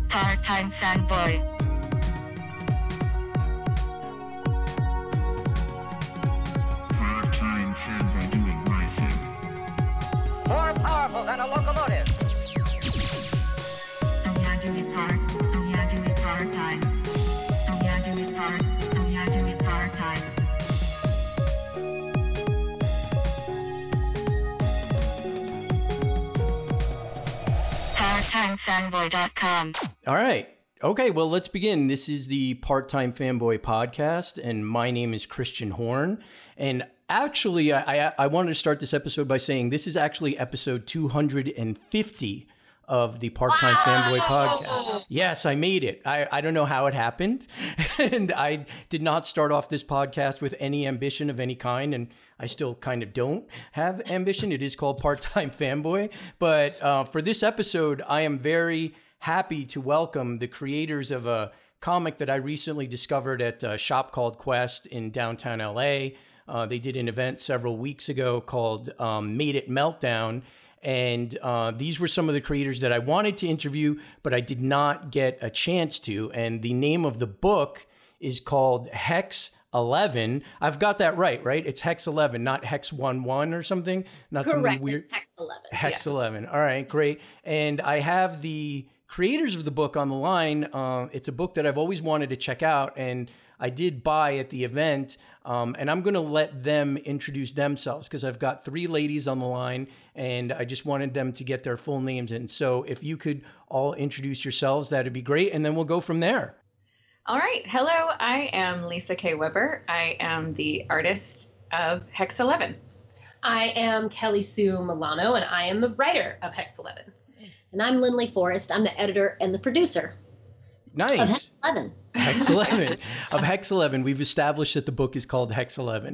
Part-time fanboy. Part-time fanboy doing my thing. More powerful than a locomotive. Part-time. Part-time. PartTimeFanboy.com. All right. Okay, well, let's begin. This is the Part-Time Fanboy podcast, and my name is Christian Horn. And actually, I wanted to start this episode by saying this is actually episode 250 of the Part-Time Fanboy podcast. Yes, I made it. I don't know how it happened. And I did not start off this podcast with any ambition of any kind, and I still kind of don't have ambition. It is called Part-Time Fanboy. But for this episode, I am very happy to welcome the creators of a comic that I recently discovered at a shop called Quest in downtown LA. They did an event several weeks ago called Made It Meltdown. And these were some of the creators that I wanted to interview, but I did not get a chance to. And the name of the book is called Hex 11. I've got that right? It's Hex 11, not Hex 11 or something? Not Correct. Something weird. It's Hex 11. Hex 11. All right, great. And I have the creators of the book on the line. It's a book that I've always wanted to check out, and I did buy at the event. And I'm going to let them introduce themselves because I've got three ladies on the line, and I just wanted them to get their full names in. So if you could all introduce yourselves, that'd be great, and then we'll go from there. All right. Hello, I am Lisa K. Weber. I am the artist of Hex 11. I am Kelly Sue Milano, and I am the writer of Hex 11. And I'm Lindley Forrest. I'm the editor and the producer Nice. of Hex 11. Hex 11. Of Hex 11, we've established that the book is called Hex 11.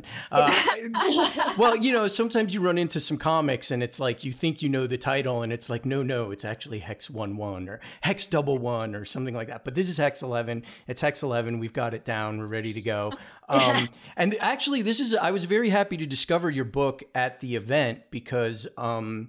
Well, sometimes you run into some comics and it's like you think you know the title and it's like, no, it's actually Hex 11 or Hex 11 or something like that. But this is Hex 11. It's Hex 11. We've got it down. We're ready to go. And actually, I was very happy to discover your book at the event because, the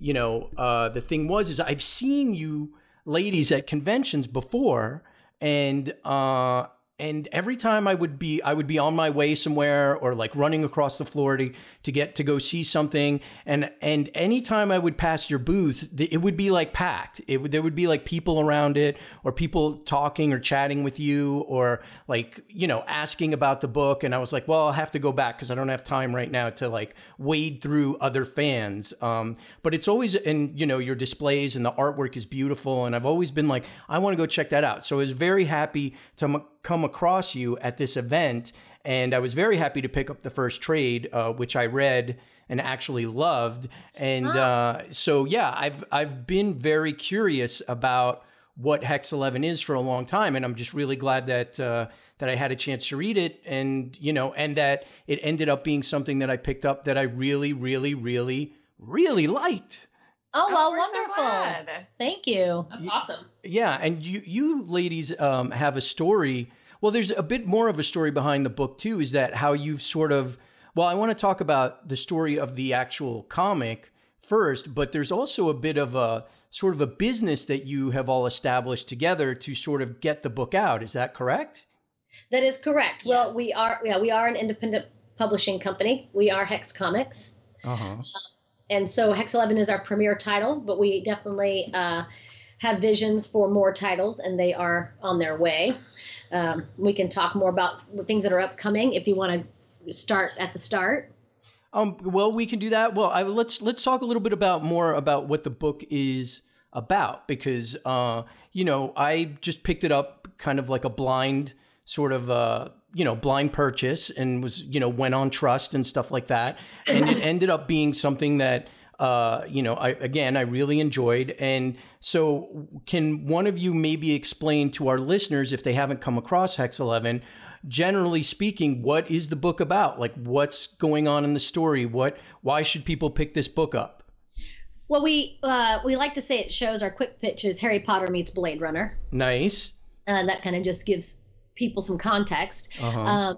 thing is I've seen you ladies at conventions before, and every time I would be on my way somewhere or like running across the floor to get to go see something, and anytime I would pass your booth, it would be like packed. There would be like people around it, or people talking or chatting with you, or like asking about the book, and I was like, well, I'll have to go back because I don't have time right now to like wade through other fans. But it's always, and your displays and the artwork is beautiful, and I've always been like, I want to go check that out. So I was very happy to come across you at this event, and I was very happy to pick up the first trade, which I read and actually loved. And so yeah, I've been very curious about what Hex 11 is for a long time, and I'm just really glad that I had a chance to read it, and and that it ended up being something that I picked up that I really, really, really, really liked. Oh, well, we're wonderful. So glad. Thank you. That's awesome. Yeah, and you ladies have a story. Well, there's a bit more of a story behind the book too, is that how you've I want to talk about the story of the actual comic first, but there's also a bit of a sort of a business that you have all established together to sort of get the book out. Is that correct? That is correct. Yes. Well, we are an independent publishing company. We are Hex Comics. Uh-huh. And so Hex 11 is our premier title, but we definitely have visions for more titles, and they are on their way. We can talk more about things that are upcoming if you want to start at the start. Well, we can do that. Well, let's talk a little bit more about what the book is about, because I just picked it up kind of like a blind sort of blind purchase, and was went on trust and stuff like that, and it ended up being something that I really enjoyed. And so can one of you maybe explain to our listeners, if they haven't come across Hex 11, generally speaking, what is the book about? Like, what's going on in the story? Why should people pick this book up? Well, we like to say it shows our quick pitch is Harry Potter meets Blade Runner. Nice. That kind of just gives people some context. Uh-huh.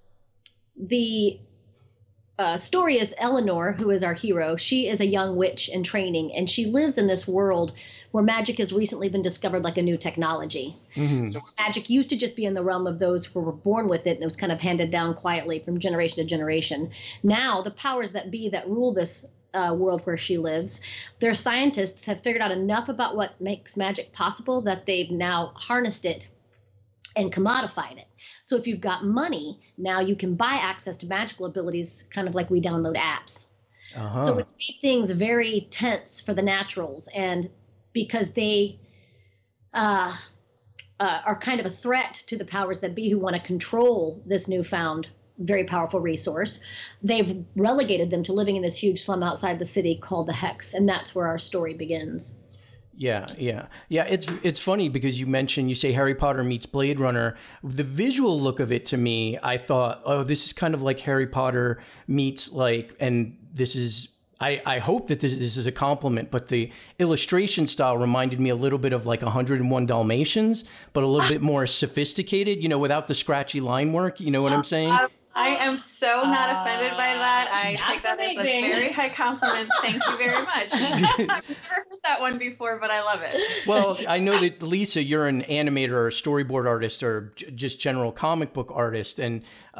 The story is Eleanor, who is our hero. She is a young witch in training, and she lives in this world where magic has recently been discovered like a new technology. So magic used to just be in the realm of those who were born with it, and it was kind of handed down quietly from generation to generation. Now, the powers that be that rule this world where she lives, their scientists have figured out enough about what makes magic possible that they've now harnessed it and commodified it. So if you've got money, now you can buy access to magical abilities, kind of like we download apps. So it's made things very tense for the naturals, and because they are kind of a threat to the powers that be who want to control this newfound very powerful resource, they've relegated them to living in this huge slum outside the city called the Hex, and that's where our story begins. Yeah. It's funny because you say Harry Potter meets Blade Runner. The visual look of it to me, I thought, oh, this is kind of like Harry Potter meets and this is, I hope that this is a compliment, but the illustration style reminded me a little bit of like 101 Dalmatians, but a little bit more sophisticated, without the scratchy line work. You know what I'm saying? I am so not offended by that. I take that as a very high compliment. Thank you very much. I've never heard that one before, but I love it. Well, I know that, Lisa, you're an animator or storyboard artist or just general comic book artist. And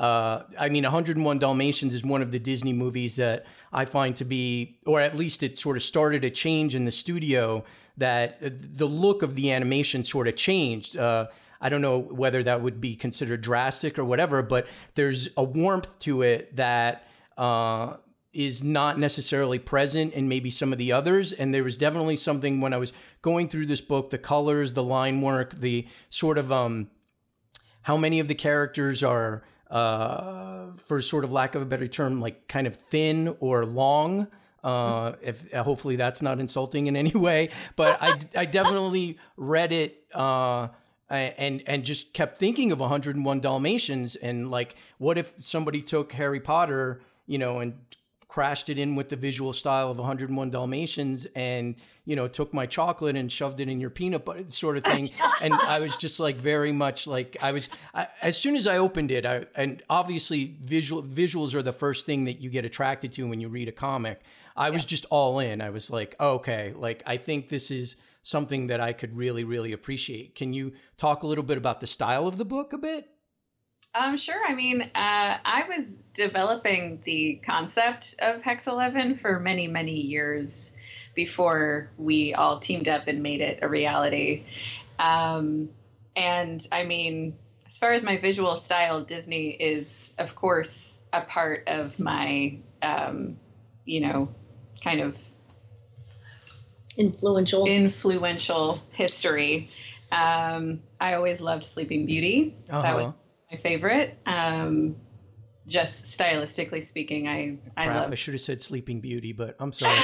101 Dalmatians is one of the Disney movies that I find to be, or at least it sort of started a change in the studio, that the look of the animation sort of changed. I don't know whether that would be considered drastic or whatever, but there's a warmth to it that is not necessarily present in maybe some of the others. And there was definitely something when I was going through this book, the colors, the line work, the sort of how many of the characters are, for sort of lack of a better term, like kind of thin or long. If hopefully that's not insulting in any way, but I definitely read it and just kept thinking of 101 Dalmatians, and like, what if somebody took Harry Potter, and crashed it in with the visual style of 101 Dalmatians and, took my chocolate and shoved it in your peanut butter sort of thing. And I was just like, very much like as soon as I opened it, and obviously visuals are the first thing that you get attracted to when you read a comic. I was just all in. I was like, okay, like, I think this is something that I could really, really appreciate. Can you talk a little bit about the style of the book a bit? Sure. I was developing the concept of Hex 11 for many, many years before we all teamed up and made it a reality. And as far as my visual style, Disney is, of course, a part of my, kind of influential history. I always loved Sleeping Beauty. That was my favorite. Just stylistically speaking, I should have said Sleeping Beauty, but I'm sorry.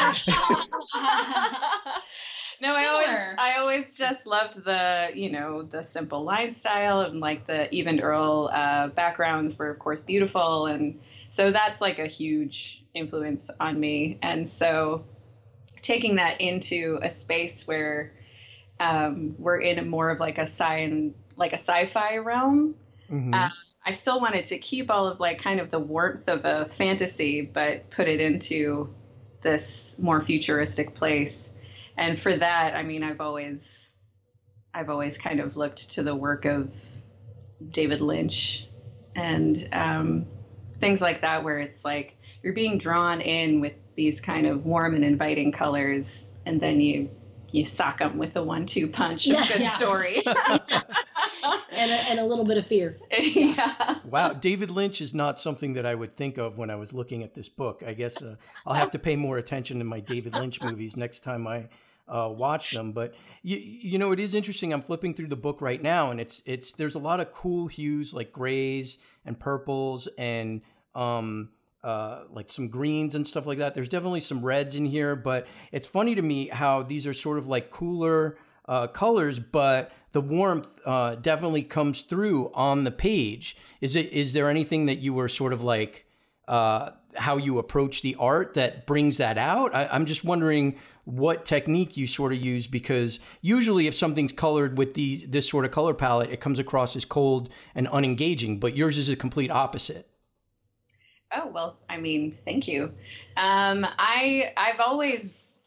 No, I always just loved the simple line style, and like the Even Earl backgrounds were of course beautiful, and so that's like a huge influence on me. And so taking that into a space where we're in a more of like a sci-fi realm. Mm-hmm. I still wanted to keep all of like kind of the warmth of a fantasy, but put it into this more futuristic place. And for that, I've always kind of looked to the work of David Lynch and things like that, where it's like you're being drawn in with these kind of warm and inviting colors, and then you sock them with a 1-2 punch of good story. and a little bit of fear. Yeah. Wow. David Lynch is not something that I would think of when I was looking at this book. I guess I'll have to pay more attention to my David Lynch movies next time I watch them. But it is interesting. I'm flipping through the book right now, and there's a lot of cool hues like grays and purples and like some greens and stuff like that. There's definitely some reds in here, but it's funny to me how these are sort of like cooler colors, but the warmth definitely comes through on the page. Is there anything that you were sort of like how you approach the art that brings that out? I'm just wondering what technique you sort of use, because usually if something's colored with this sort of color palette, it comes across as cold and unengaging, but yours is a complete opposite. Oh, well, thank you. I've always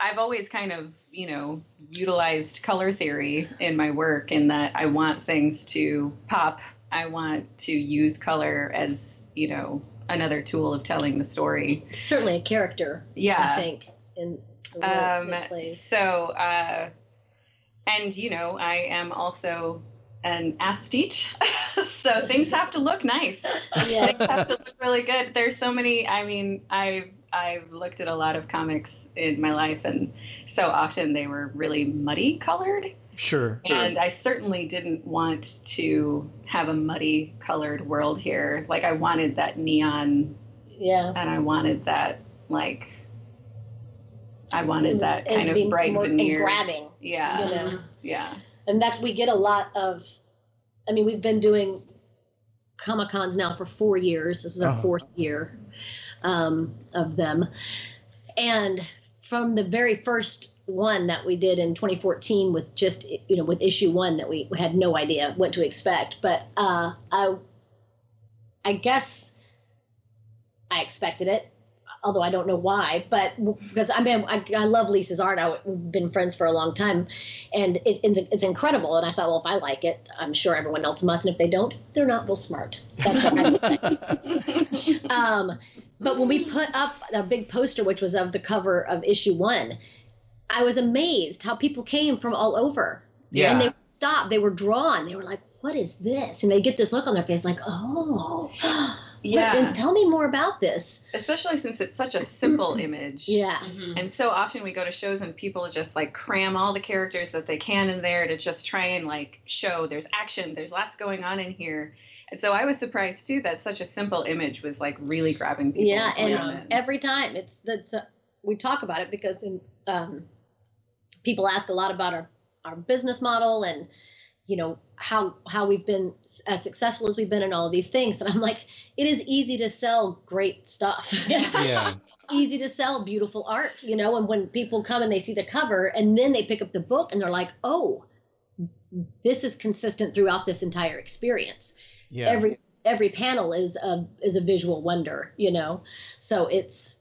I've always kind of, utilized color theory in my work, in that I want things to pop. I want to use color as, another tool of telling the story. Certainly a character. Yeah. I think in the role it plays. So, and I am also an aesthete, so things have to look nice. Yeah. Things have to look really good. There's so many. I mean, I've looked at a lot of comics in my life, and so often they were really muddy colored. Sure. And I certainly didn't want to have a muddy colored world here. Like, I wanted that neon. Yeah. And I wanted that, like, kind of bright more veneer. and grabbing. Yeah. Yeah. And we get a lot of, we've been doing Comic-Cons now for 4 years. This is our fourth year of them. And from the very first one that we did in 2014 with just, with issue 1, that we had no idea what to expect. But I guess I expected it, although I don't know why, but because I love Lisa's art. We've been friends for a long time, and it's incredible. And I thought, well, if I like it, I'm sure everyone else must. And if they don't, they're not real smart. That's what I would say. But when we put up a big poster, which was of the cover of issue 1, I was amazed how people came from all over. Yeah. And they stopped. They were drawn. They were like, what is this? And they get this look on their face like, oh. Yeah. And tell me more about this. Especially since it's such a simple image. Yeah. Mm-hmm. And so often we go to shows and people just like cram all the characters that they can in there to just try and like show there's action, there's lots going on in here. And so I was surprised too that such a simple image was like really grabbing people. Yeah, and every time we talk about it because people ask a lot about our business model and how we've been as successful as we've been in all of these things. And I'm like, it is easy to sell great stuff. Yeah. It's easy to sell beautiful art, and when people come and they see the cover and then they pick up the book and they're like, oh, this is consistent throughout this entire experience. Yeah. Every panel is a visual wonder, so it's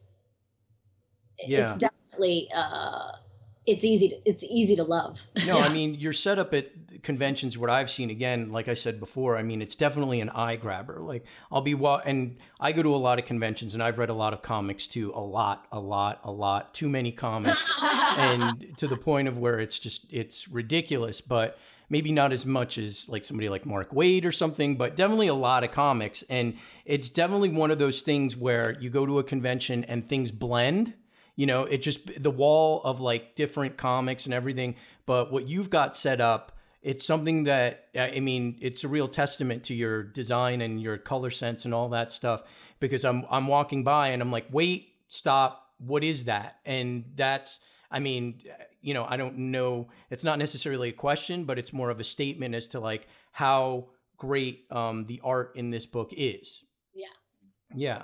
definitely it's easy to love. No, Yeah. I mean, your setup at conventions, what I've seen, again, like I said before, I mean, it's definitely an eye grabber. Like and I go to a lot of conventions and I've read a lot of comics too, a lot, too many comics. And to the point of where it's ridiculous, but maybe not as much as like somebody like Mark Waid or something, but definitely a lot of comics. And it's definitely one of those things where you go to a convention and things blend. It just the wall of like different comics and everything. But what you've got set up, it's something that, it's a real testament to your design and your color sense and all that stuff, because I'm walking by and I'm like, wait, stop. What is that? And that's, I don't know. It's not necessarily a question, but it's more of a statement as to like how great the art in this book is. Yeah. Yeah.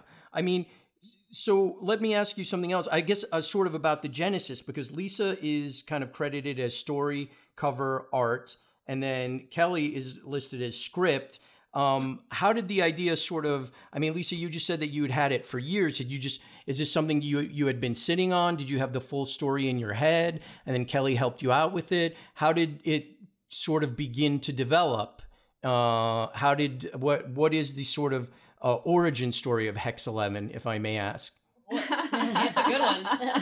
So let me ask you something else, I guess, sort of about the genesis, because Lisa is kind of credited as story, cover, art, and then Kelly is listed as script. How did the idea sort of, Lisa, you just said that you had it for years. Is this something you had been sitting on? Did you have the full story in your head and then Kelly helped you out with it? How did it sort of begin to develop? What is the sort of origin story of Hex 11, if I may ask? That's a good one.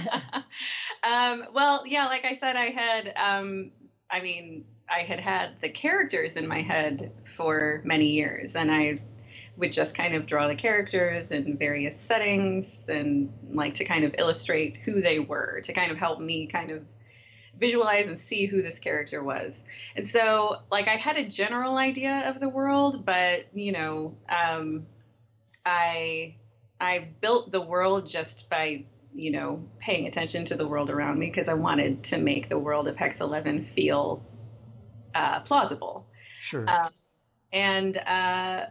Well, yeah, like I said, I had the characters in my head for many years, and I would just kind of draw the characters in various settings and like to kind of illustrate who they were, to kind of help me kind of visualize and see who this character was. And so like I had a general idea of the world, but I built the world just by, paying attention to the world around me, because I wanted to make the world of Hex 11 feel plausible. Sure. I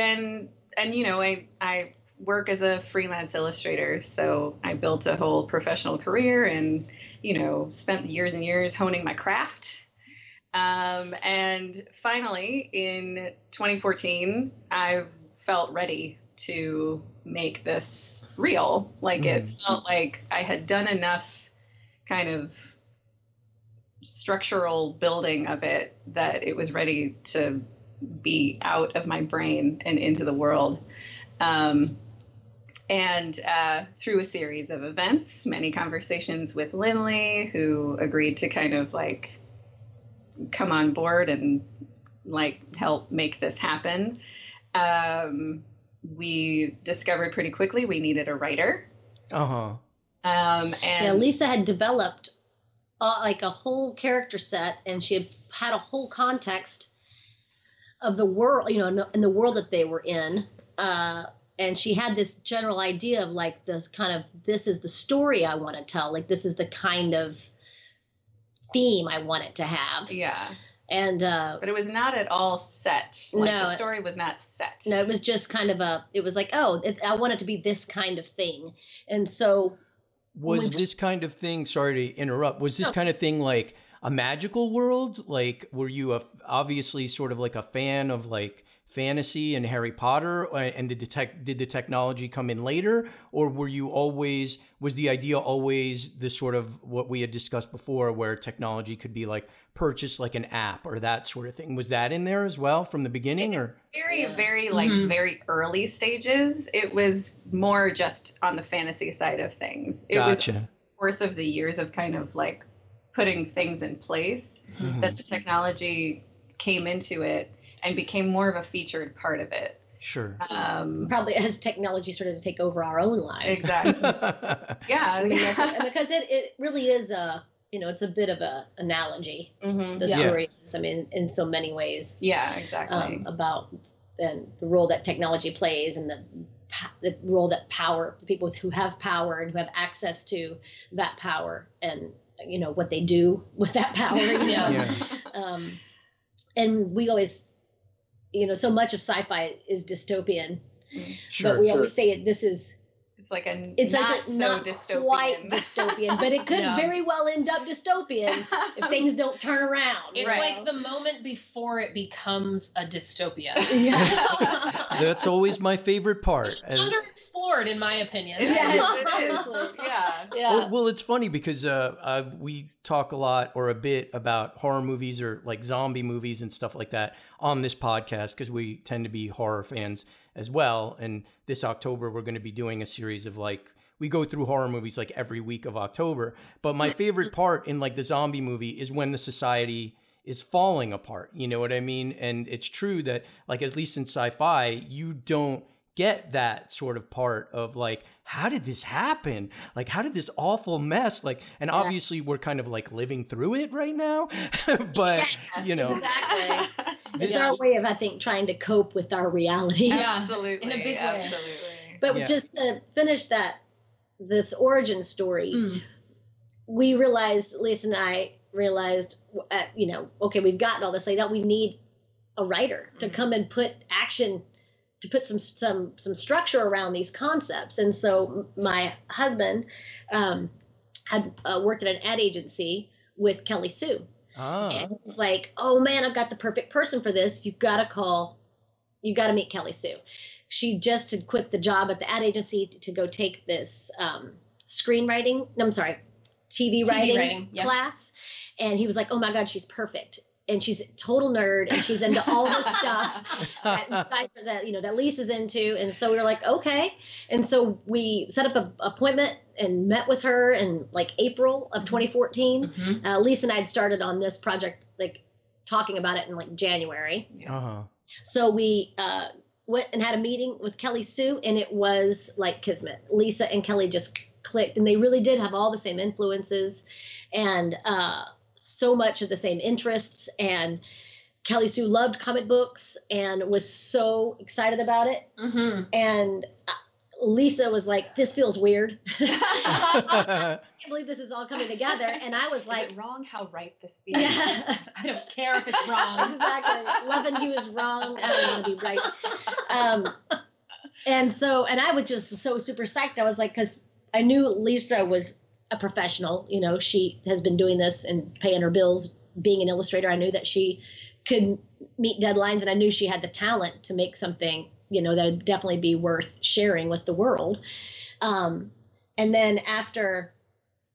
work as a freelance illustrator, so I built a whole professional career and, spent years and years honing my craft. And finally, in 2014, I felt ready to make this real. Like it felt like I had done enough kind of structural building of it that it was ready to be out of my brain and into the world. And through a series of events, many conversations with Lindley, who agreed to kind of like come on board and like help make this happen, we discovered pretty quickly we needed a writer. And Lisa had developed like a whole character set, and she had a whole context of the world, you know, in the world that they were in. And she had this general idea of like this kind of, this is the story I want to tell. Like, this is the kind of theme I want it to have. Yeah. And, but it was not at all set. Like, no, the story was not set. No, it was just kind of it was like, I want it to be this kind of thing. And so. Was this kind of thing, sorry to interrupt, was this kind of thing like a magical world? Like, were you obviously sort of like a fan of like fantasy and Harry Potter, and did the technology come in later, or was the idea always this sort of what we had discussed before, where technology could be like purchased like an app or that sort of thing? Was that in there as well from the beginning, or very early stages? It was more just on the fantasy side of things. It was over the course of the years of kind of like putting things in place that the technology came into it and became more of a featured part of it. Sure. Probably as technology started to take over our own lives. Exactly. Yeah. I mean, because it really is it's a bit of a analogy. The story is, I mean, in so many ways. Yeah, exactly. About the role that technology plays, and the role that the people who have power and who have access to that power, and you know what they do with that power. And we always, so much of sci-fi is dystopian, but we always say it's like not dystopian. Quite dystopian, but it could very well end up dystopian if things don't turn around. It's like the moment before it becomes a dystopia. That's always my favorite part. It's underexplored, in my opinion. It is. Yeah. Well, it's funny because we talk a lot or a bit about horror movies or like zombie movies and stuff like that on this podcast, because we tend to be horror fans as well. And this October, we're going to be doing a series of we go through horror movies like every week of October. But my favorite part in like the zombie movie is when the society is falling apart. You know what I mean? And it's true that like, at least in sci-fi, you don't get that sort of part of like, how did this happen? Like, how did this awful mess? Like, and obviously we're kind of like living through it right now, but exactly. It's our way of, I think, trying to cope with our reality. Absolutely. In a big way. Absolutely. But just to finish this origin story, we realized, Lisa and I realized, okay, we've gotten all this laid out. We need a writer to come and put action, to put some structure around these concepts. And so my husband had worked at an ad agency with Kelly Sue. And it was like, oh man, I've got the perfect person for this. You've got to meet Kelly Sue. She just had quit the job at the ad agency to go take this TV writing class. And he was like, oh my God, she's perfect. And she's a total nerd, and she's into all this stuff that Lisa's into. And so we were like, okay. And so we set up an appointment and met with her in like April of 2014. Lisa and I had started on this project, like talking about it in like January. So we went and had a meeting with Kelly Sue, and it was like kismet. Lisa and Kelly just clicked, and they really did have all the same influences and so much of the same interests. And Kelly Sue loved comic books and was so excited about it. And Lisa was like, this feels weird. I can't believe this is all coming together. And I was like, is it wrong how right this feels? I don't care if it's wrong. Exactly. Loving you is wrong. I don't want to be right. And I was just so super psyched. I was like, because I knew Lisa was a professional. She has been doing this and paying her bills, being an illustrator. I knew that she could meet deadlines, and I knew she had the talent to make something, that would definitely be worth sharing with the world. And then after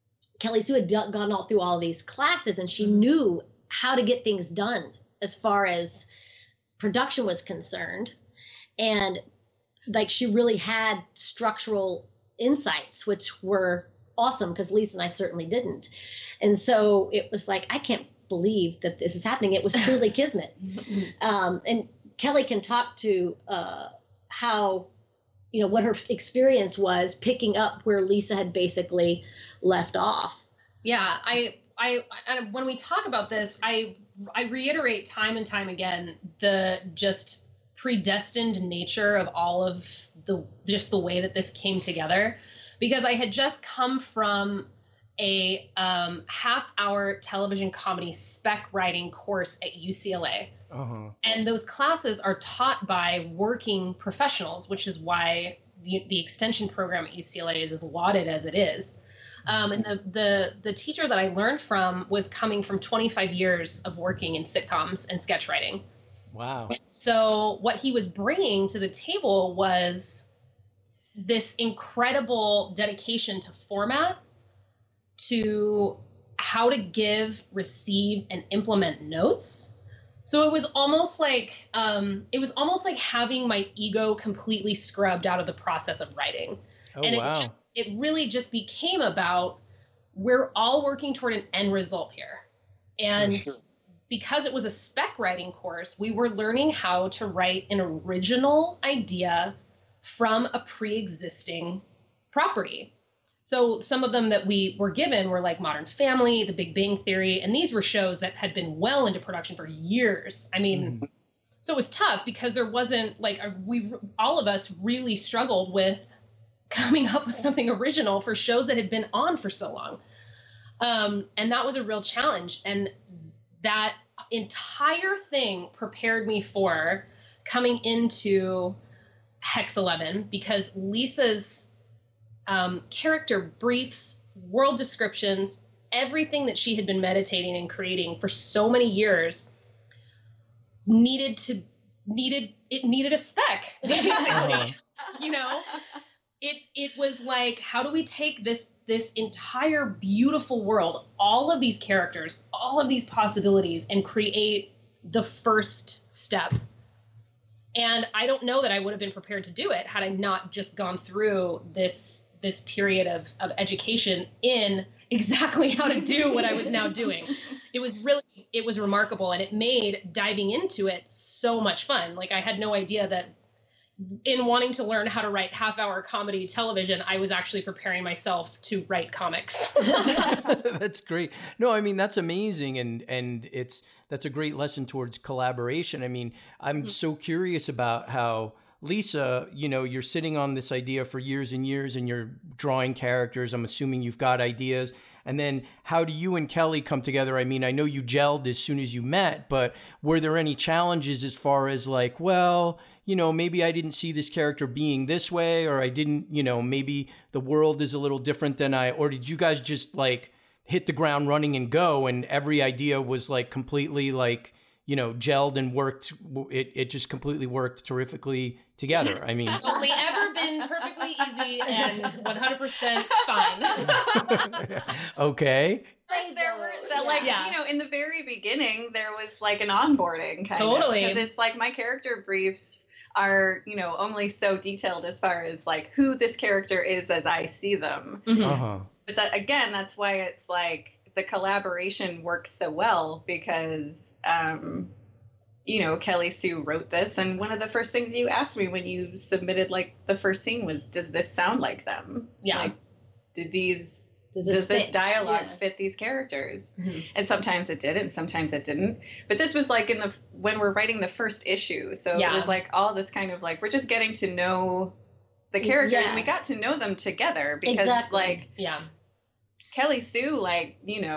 Kelly Sue had gone all through all these classes, and she knew how to get things done as far as production was concerned. And like, she really had structural insights, which were awesome, because Lisa and I certainly didn't. And so it was like, I can't believe that this is happening. It was truly kismet. And Kelly can talk to how, what her experience was picking up where Lisa had basically left off. Yeah, I when we talk about this, I reiterate time and time again the just predestined nature of all of the way that this came together, because I had just come from a half-hour television comedy spec writing course at UCLA. And those classes are taught by working professionals, which is why the extension program at UCLA is as lauded as it is. And the teacher that I learned from was coming from 25 years of working in sitcoms and sketch writing. Wow. So what he was bringing to the table was this incredible dedication to format, to how to give, receive, and implement notes. So it was almost like having my ego completely scrubbed out of the process of writing. Oh, and wow. It really just became about, we're all working toward an end result here. And Sure. because it was a spec writing course, we were learning how to write an original idea from a pre-existing property. So some of them that we were given were like Modern Family, The Big Bang Theory, and these were shows that had been well into production for years. I mean, so it was tough because there wasn't like, all of us really struggled with coming up with something original for shows that had been on for so long. And that was a real challenge. And that entire thing prepared me for coming into Hex 11, because Lisa's character briefs, world descriptions, everything that she had been meditating and creating for so many years needed a spec, basically. It was like, how do we take this entire beautiful world, all of these characters, all of these possibilities, and create the first step? And I don't know that I would have been prepared to do it had I not just gone through this period of education in exactly how to do what I was now doing. It was remarkable, and it made diving into it so much fun. Like, I had no idea that in wanting to learn how to write half-hour comedy television, I was actually preparing myself to write comics. That's great. No, I mean, that's amazing. And that's a great lesson towards collaboration. I mean, I'm so curious about how, Lisa, you're sitting on this idea for years and years, and you're drawing characters. I'm assuming you've got ideas. And then how do you and Kelly come together? I mean, I know you gelled as soon as you met, but were there any challenges as far as like, well, maybe I didn't see this character being this way, or I didn't, maybe the world is a little different than or did you guys just like hit the ground running and go, and every idea was like completely like, gelled and worked? It just completely worked terrifically together. I mean, it's only ever been perfectly easy and 100% fine. Okay. There were in the very beginning, there was like an onboarding kind of. Because it's like my character briefs are, only so detailed as far as like who this character is as I see them. Mm-hmm. But that's why it's like the collaboration works so well, because, Kelly Sue wrote this. And one of the first things you asked me when you submitted like the first scene was, does this sound like them? Yeah. Like, does this dialogue fit these characters? Mm-hmm. And sometimes it did, and sometimes it didn't. But this was like when we're writing the first issue. So it was like all this kind of like, we're just getting to know the characters, and we got to know them together because Kelly Sue, like,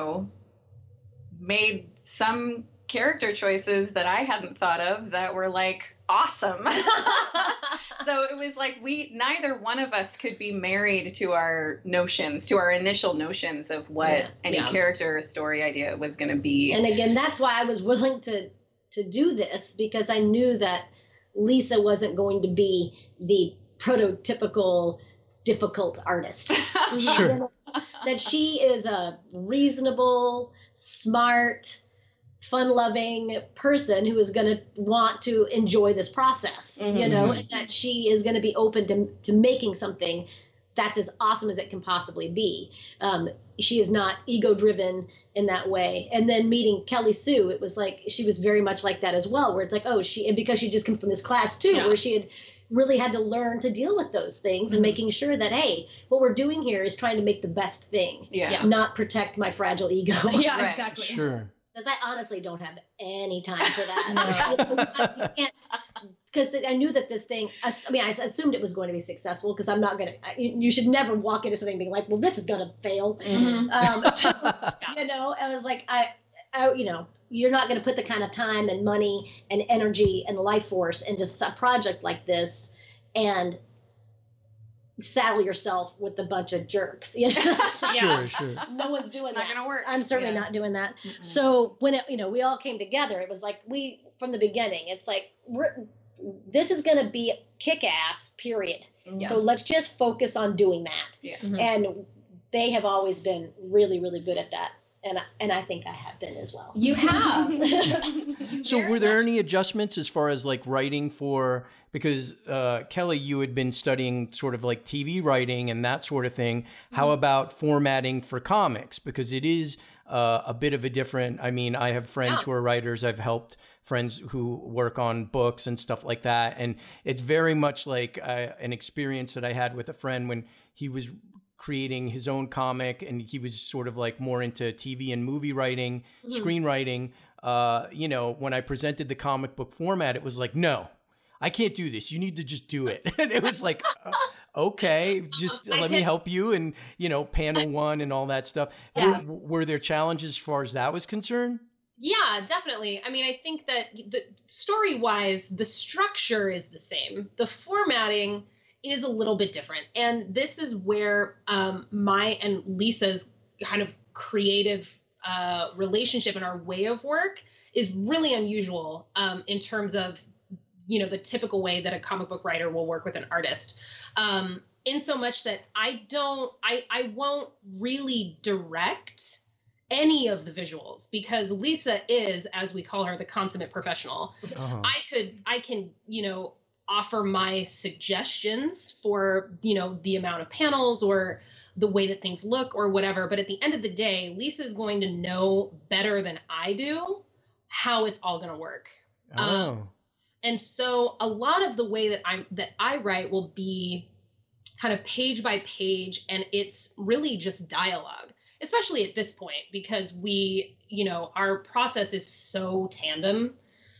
made some character choices that I hadn't thought of that were like awesome. So it was like neither one of us could be married to our notions, to our initial notions of what any character or story idea was going to be. And again, that's why I was willing to do this, because I knew that Lisa wasn't going to be the prototypical difficult artist. Sure. that she is a reasonable, smart, fun-loving person who is going to want to enjoy this process, you know, and that she is going to be open to making something that's as awesome as it can possibly be. She is not ego-driven in that way. And then meeting Kelly Sue, it was like, she was very much like that as well, where it's like, and because she just came from this class too, where she had really had to learn to deal with those things and making sure that, hey, what we're doing here is trying to make the best thing, not protect my fragile ego. Yeah, Right. exactly. Sure. Because I honestly don't have any time for that. Because I knew that this thing, I assumed it was going to be successful, because I'm not going to, you should never walk into something being like, well, this is going to fail. So, you know, I was like, I, you know, you're not going to put the kind of time and money and energy and life force into a project like this and saddle yourself with a bunch of jerks, you know? Sure. No one's doing It's that. not going to work. I'm certainly not doing that. So when it, you know, we all came together, it was like from the beginning, it's like, this is going to be kick-ass, period. So let's just focus on doing that. Yeah. And they have always been really, really good at that. And I think I have been as well. You have. So were there any adjustments as far as like writing for, because Kelly, you had been studying sort of like TV writing and that sort of thing. How about formatting for comics? Because it is a bit of a different, I mean, I have friends who are writers. I've helped friends who work on books and stuff like that. And it's very much like an experience that I had with a friend when he was creating his own comic, and he was sort of like more into TV and movie writing, screenwriting. You know, when I presented the comic book format, it was like, no, I can't do this. You need to just do it. And it was like, okay, just let me help you. And, you know, panel one and all that stuff. Were there challenges as far as that was concerned? Yeah, definitely. I mean, I think that the story-wise, the structure is the same. The formatting is a little bit different. And this is where my and Lisa's kind of creative relationship and our way of work is really unusual in terms of, you know, the typical way that a comic book writer will work with an artist. In so much that I won't really direct any of the visuals, because Lisa is, as we call her, the consummate professional. I can, you know, offer my suggestions for, you know, the amount of panels or the way that things look or whatever. But at the end of the day, Lisa's going to know better than I do how it's all going to work. And so a lot of the way that I write will be kind of page by page, and it's really just dialogue, especially at this point, because we, you know, our process is so tandem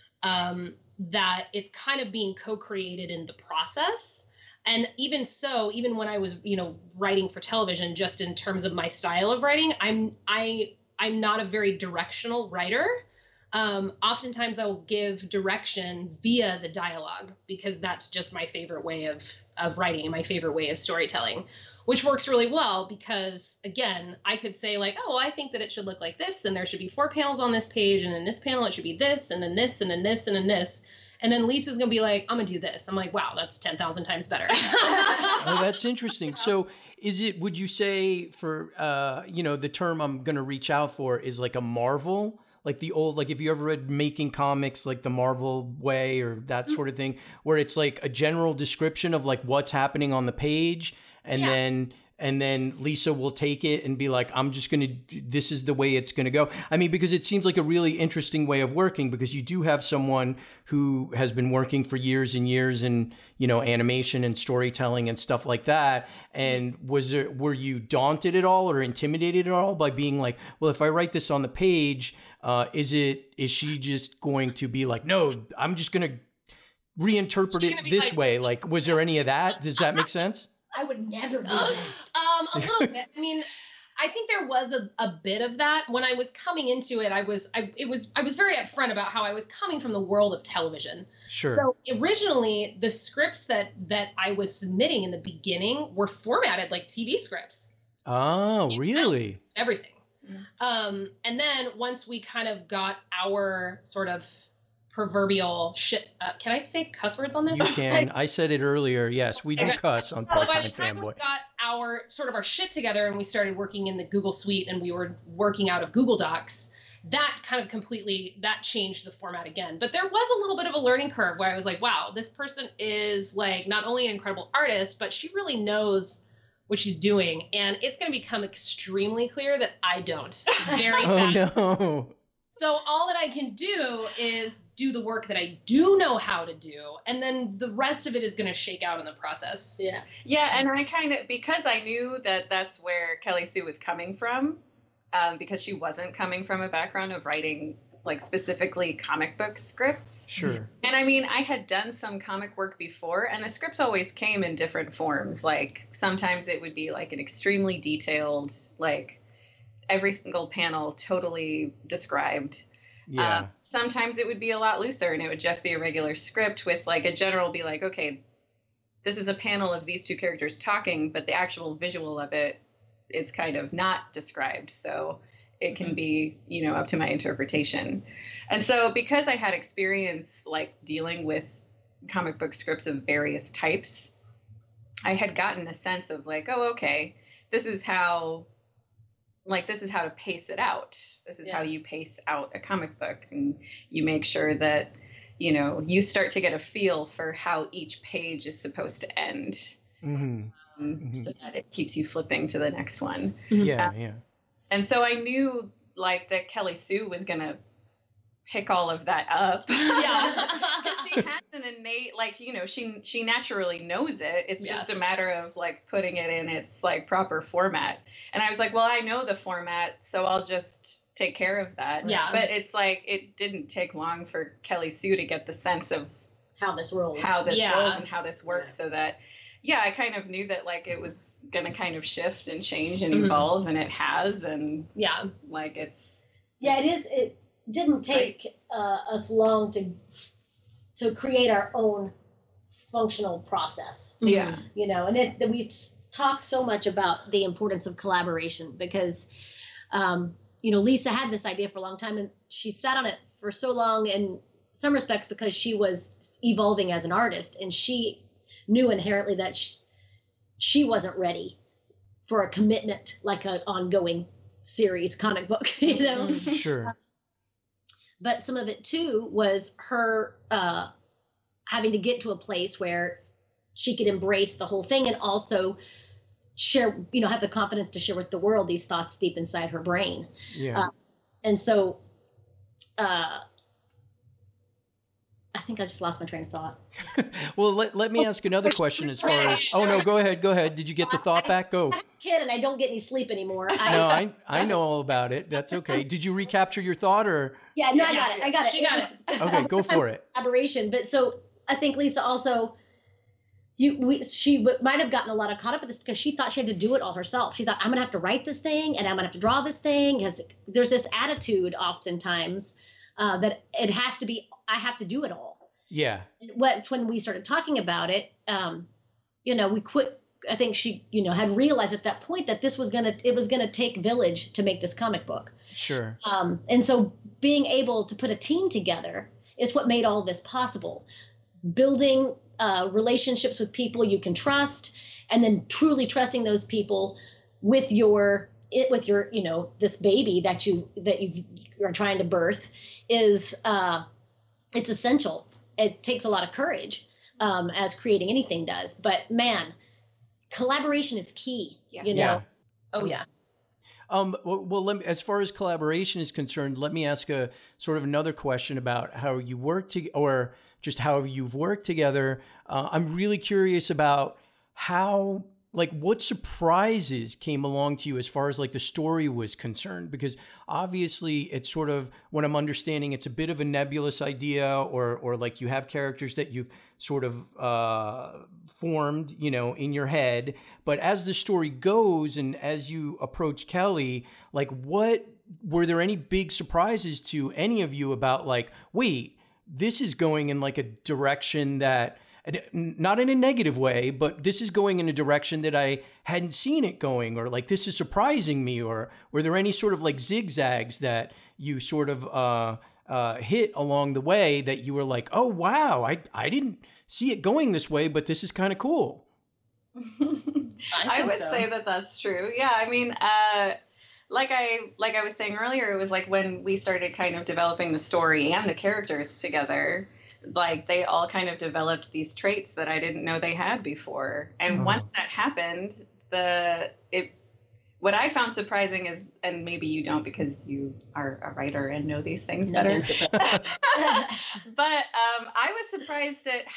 that it's kind of being co-created in the process. And even so, even when I was, you know, writing for television, just in terms of my style of writing, I'm not a very directional writer. Oftentimes I will give direction via the dialogue, because that's just my favorite way of writing and my favorite way of storytelling, which works really well because, again, I could say like, oh, I think that it should look like this, and there should be 4 panels on this page, and in this panel it should be this, and then this, and then this, and then this. And then Lisa's going to be like, I'm going to do this. I'm like, wow, that's 10,000 times better. Oh, that's interesting. So would you say for, you know, the term I'm going to reach out for is like a Marvel, like the old, like if you ever read Making Comics, like the Marvel way or that sort of thing, where it's like a general description of like what's happening on the page. And then Lisa will take it and be like, I'm just going to, this is the way it's going to go. I mean, because it seems like a really interesting way of working, because you do have someone who has been working for years and years in, you know, animation and storytelling and stuff like that. And were you daunted at all or intimidated at all by being like, well, if I write this on the page, is she just going to be like, no, I'm just going to reinterpret it this way? Like, was there any of that? Does that make sense? I would never do that. A little bit. I mean, I think there was a bit of that when I was coming into it. I was very upfront about how I was coming from the world of television. Sure. So originally, the scripts that I was submitting in the beginning were formatted like TV scripts. Oh, really? Everything. And then once we kind of got our sort of proverbial shit. Can I say cuss words on this? You can. I said it earlier. Yes, we do cuss on Well, by Part-Time the time we Fanboy. got our shit together and we started working in the Google Suite and we were working out of Google Docs, that kind of completely, that changed the format again. But there was a little bit of a learning curve where I was like, wow, this person is like not only an incredible artist, but she really knows what she's doing. And it's going to become extremely clear that I don't. Very Oh fast. no. So all that I can do is do the work that I do know how to do. And then the rest of it is going to shake out in the process. Yeah. Yeah, and I kind of, because I knew that that's where Kelly Sue was coming from, because she wasn't coming from a background of writing like specifically comic book scripts. Sure. And I mean, I had done some comic work before, and the scripts always came in different forms. Like sometimes it would be like an extremely detailed, like every single panel totally described. Yeah. Sometimes it would be a lot looser, and it would just be a regular script with like a general be like, okay, this is a panel of these two characters talking, but the actual visual of it, it's kind of not described. So it can be, you know, up to my interpretation. And so because I had experience like dealing with comic book scripts of various types, I had gotten a sense of like, oh, okay, this is how to pace it out. This is how you pace out a comic book, and you make sure that, you know, you start to get a feel for how each page is supposed to end. Mm-hmm. So that it keeps you flipping to the next one. Yeah, yeah. And so I knew like that Kelly Sue was going to pick all of that up. Yeah. She has an innate, like, you know, she naturally knows it. It's just a matter of like putting it in its like proper format. And I was like, well, I know the format, so I'll just take care of that. Yeah. But it's like, it didn't take long for Kelly Sue to get the sense of How this rolls. how this Yeah. rolls and how this works, so that, yeah, I kind of knew that like it was going to kind of shift and change and evolve, and it has, and Yeah. like it's It didn't take us long to create our own functional process. yeah. You know, and we talk so much about the importance of collaboration because, you know, Lisa had this idea for a long time, and she sat on it for so long in some respects because she was evolving as an artist, and she knew inherently that she wasn't ready for a commitment like an ongoing series comic book, you know. Sure. But some of it too was her having to get to a place where she could embrace the whole thing and also share, you know, have the confidence to share with the world these thoughts deep inside her brain. Yeah. And so I think I just lost my train of thought. Well, let me ask another question as far as, oh no, go ahead. Did you get the thought back? Go. I'm a kid and I don't get any sleep anymore. No, I know all about it. That's okay. Did you recapture your thought or? Yeah, no, I got it. She got it. Okay, go for it. Collaboration. But so I think Lisa also, she might have gotten a lot of caught up in this because she thought she had to do it all herself. She thought, I'm going to have to write this thing and I'm going to have to draw this thing. Because there's this attitude oftentimes that it has to be, I have to do it all. Yeah. When we started talking about it, you know, we quit. I think she, you know, had realized at that point that it was gonna take village to make this comic book. Sure. And so being able to put a team together is what made all of this possible. Building relationships with people you can trust, and then truly trusting those people with your, you know, this baby that you are trying to birth is it's essential. It takes a lot of courage, as creating anything does. But man, collaboration is key. You know. Yeah. Oh yeah. Well, as far as collaboration is concerned, let me ask a sort of another question about how you work or just how you've worked together. I'm really curious about how, like, what surprises came along to you as far as like the story was concerned, because obviously it's sort of, what I'm understanding, it's a bit of a nebulous idea, or like you have characters that you've sort of formed, you know, in your head. But as the story goes and as you approach Kelly, like, what were there any big surprises to any of you about like, wait, this is going in like a direction that, not in a negative way, but this is going in a direction that I hadn't seen it going, or like this is surprising me, or were there any sort of like zigzags that you sort of hit along the way that you were like, oh, wow, I didn't see it going this way, but this is kind of cool. I would say that that's true. Yeah, I mean, like I was saying earlier, it was like when we started kind of developing the story and the characters together, like they all kind of developed these traits that I didn't know they had before. And once that happened, what I found surprising is, and maybe you don't because you are a writer and know these things better, but I was surprised at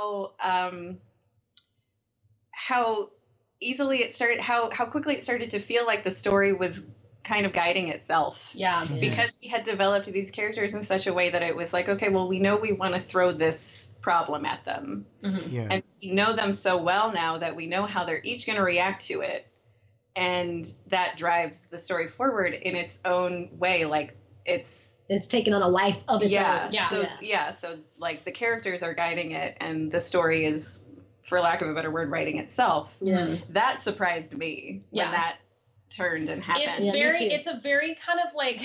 how easily it started, how quickly it started to feel like the story was kind of guiding itself. Yeah. Because we had developed these characters in such a way that it was like, okay, well, we know we want to throw this problem at them. Yeah. And we know them so well now that we know how they're each going to react to it. And that drives the story forward in its own way. Like it's taken on a life of its own. So like the characters are guiding it and the story is, for lack of a better word, writing itself. Yeah. That surprised me when that turned and happened. It's a very kind of like,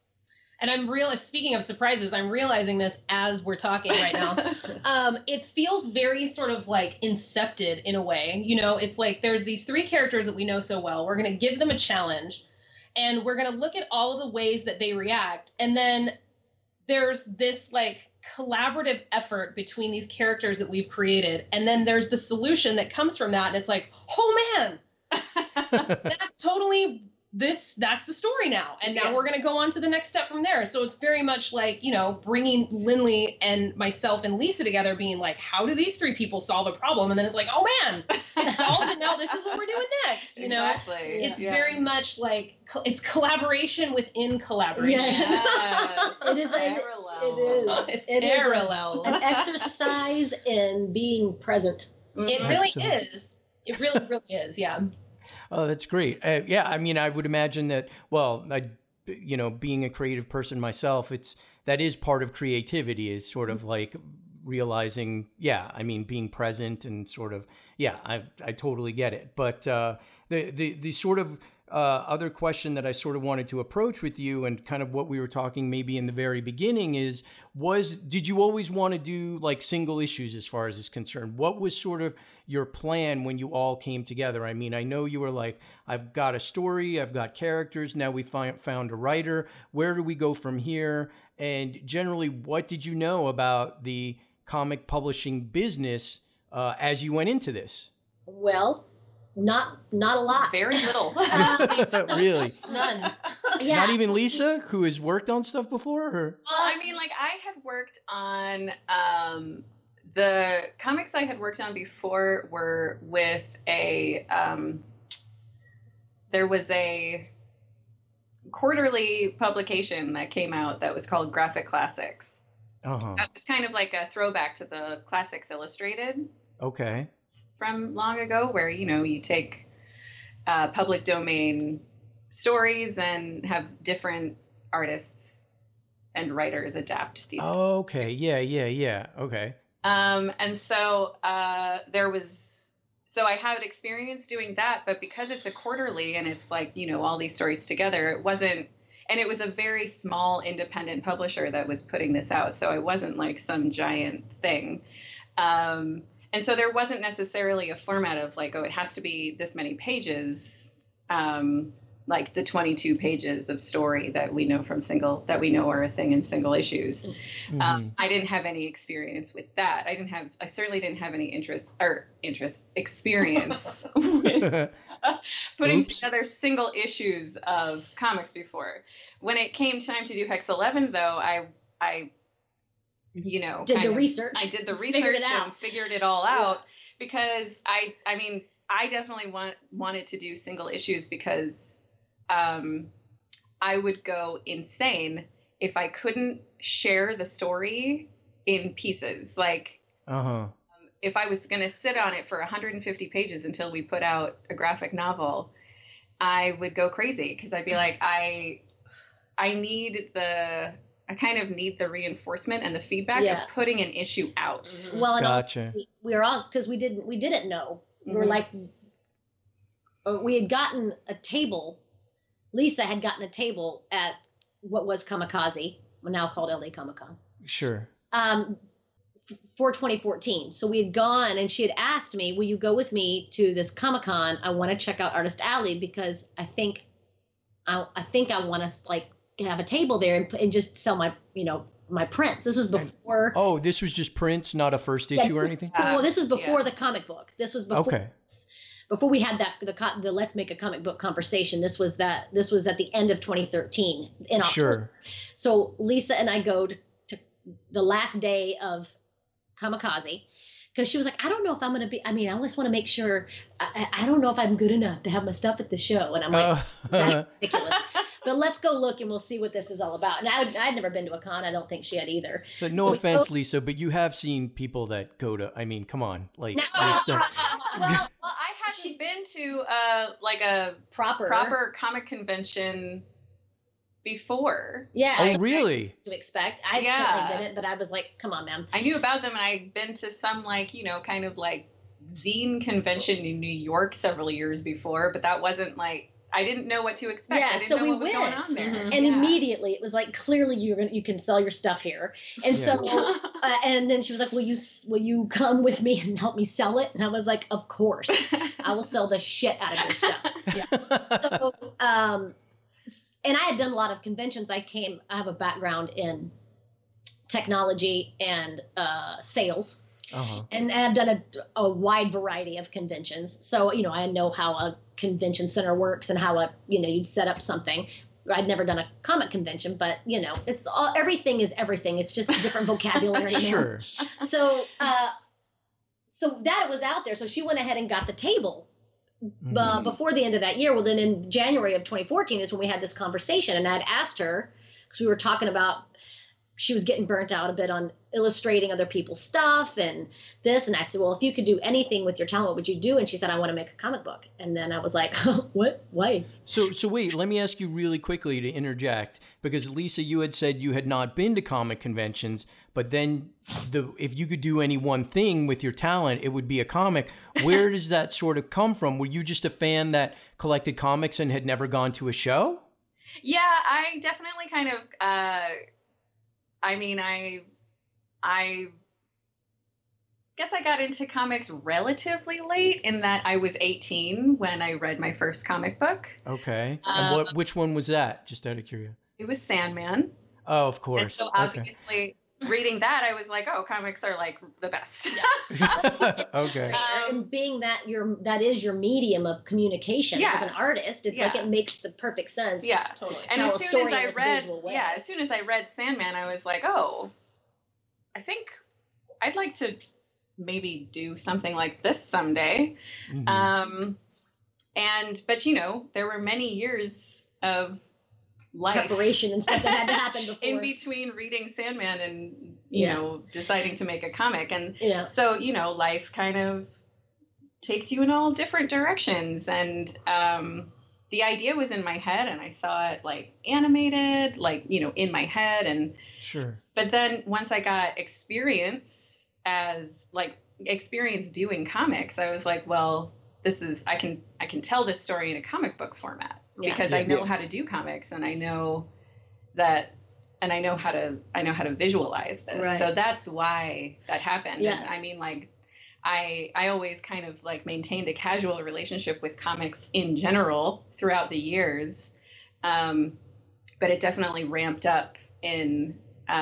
and speaking of surprises, I'm realizing this as we're talking right now. It feels very sort of like incepted in a way. You know, it's like there's these three characters that we know so well. We're going to give them a challenge and we're going to look at all of the ways that they react. And then there's this like collaborative effort between these characters that we've created. And then there's the solution that comes from that. And it's like, oh man, that's totally that's the story now. And now we're going to go on to the next step from there. So it's very much like, you know, bringing Lindley and myself and Lisa together, being like, how do these three people solve a problem? And then it's like, oh man, it's solved. And now this is what we're doing next. You know, it's very much like it's collaboration within collaboration. Yes. It is parallel. It is parallel. An exercise in being present. It really is. It really, really is. Yeah. Oh, that's great. Yeah, I mean, I would imagine that, well, being a creative person myself, that is part of creativity, is sort of like realizing, being present and sort of, I totally get it. But the sort of other question that I sort of wanted to approach with you, and kind of what we were talking maybe in the very beginning, did you always want to do like single issues as far as is concerned? What was sort of your plan when you all came together? I mean, I know you were like, I've got a story, I've got characters, now we found a writer. Where do we go from here? And generally, what did you know about the comic publishing business as you went into this? Well, not a lot. Very little. Really? None. Yeah. Not even Lisa, who has worked on stuff before? Or? Well, I mean, like I had worked on the comics I had worked on before were with there was a quarterly publication that came out that was called Graphic Classics. Uh-huh. It was kind of like a throwback to the Classics Illustrated. Okay. From long ago, where, you know, you take public domain stories and have different artists and writers adapt these. Oh, okay. Yeah. Okay. And so so I had experience doing that, but because it's a quarterly and it's like, you know, all these stories together, it was a very small independent publisher that was putting this out. So it wasn't like some giant thing. And so there wasn't necessarily a format of like, oh, it has to be this many pages, like the 22 pages of story that we know are a thing in single issues. Mm-hmm. I didn't have any experience with that. I certainly didn't have any experience with putting together single issues of comics before. When it came time to do Hex 11, though, I did the research and figured it all out, because I definitely wanted to do single issues because I would go insane if I couldn't share the story in pieces. Like, if I was going to sit on it for 150 pages until we put out a graphic novel, I would go crazy, because I'd be like, I kind of need the reinforcement and the feedback of putting an issue out. Mm-hmm. Well, and gotcha. Also, we were all, because we didn't know. We were like, we had gotten a table. Lisa had gotten a table at what was Kamikaze, now called LA Comic Con. Sure. For 2014. So we had gone, and she had asked me, will you go with me to this Comic-Con? I want to check out Artist Alley because I think I want to like have a table there and just sell my, my prints. This was before. Oh, this was just prints, not a first issue or anything? Well, this was before the comic book. This was before. Okay. Before we had the Let's Make a Comic Book conversation. This was at the end of 2013 in October. Sure. So Lisa and I go to the last day of Kamikaze, because she was like, I don't know if I'm going to be, I just want to make sure, I don't know if I'm good enough to have my stuff at the show. And I'm like, that's ridiculous. But let's go look and we'll see what this is all about. And I'd never been to a con. I don't think she had either. But no offense, Lisa, but you have seen people that go to, come on. Like, well, I hadn't been to like a proper comic convention before. Yeah. Oh, really? To expect. I certainly didn't, but I was like, come on, man. I knew about them, and I'd been to some kind of like zine convention in New York several years before, but that wasn't like, I didn't know what to expect. Yeah, I didn't so know we what was went, going on there. and immediately it was like, clearly you can sell your stuff here. And so, and then she was like, will you come with me and help me sell it? And I was like, of course, I will sell the shit out of your stuff. Yeah. So, and I had done a lot of conventions. I have a background in technology and sales. Uh-huh. And I've done a wide variety of conventions. So, I know how a convention center works and how you'd set up something. I'd never done a comic convention, but it's everything is everything. It's just a different vocabulary. Sure. So that was out there. So she went ahead and got the table. Before the end of that year. Well, then in January of 2014 is when we had this conversation, and I'd asked her, because we were talking about, she was getting burnt out a bit on illustrating other people's stuff and this, and I said, well, if you could do anything with your talent, what would you do? And she said, I want to make a comic book. And then I was like, what? Why? So wait, let me ask you really quickly to interject, because Lisa, you had said you had not been to comic conventions, but then if you could do any one thing with your talent, it would be a comic. Where does that sort of come from? Were you just a fan that collected comics and had never gone to a show? Yeah, I definitely kind of, I guess I got into comics relatively late, in that I was 18 when I read my first comic book. Okay. And which one was that? Just out of curiosity. It was Sandman. Oh, of course. And so obviously reading that, I was like, oh, comics are like the best. Okay. And being that is your medium of communication as an artist, it's like it makes the perfect sense. Yeah, totally. And as soon as I read Sandman, I was like, oh, I think I'd like to maybe do something like this someday. Mm-hmm. But there were many years of life preparation and stuff that had to happen before. In between reading Sandman and deciding to make a comic, and so life kind of takes you in all different directions, and the idea was in my head, and I saw it like animated, like in my head, and sure. But then once I got experience doing comics, I was like, well, I can tell this story in a comic book format. Because I know how to do comics, and I know how to visualize this. Right. So that's why that happened. Yeah. And I always kind of like maintained a casual relationship with comics in general throughout the years. But it definitely ramped up in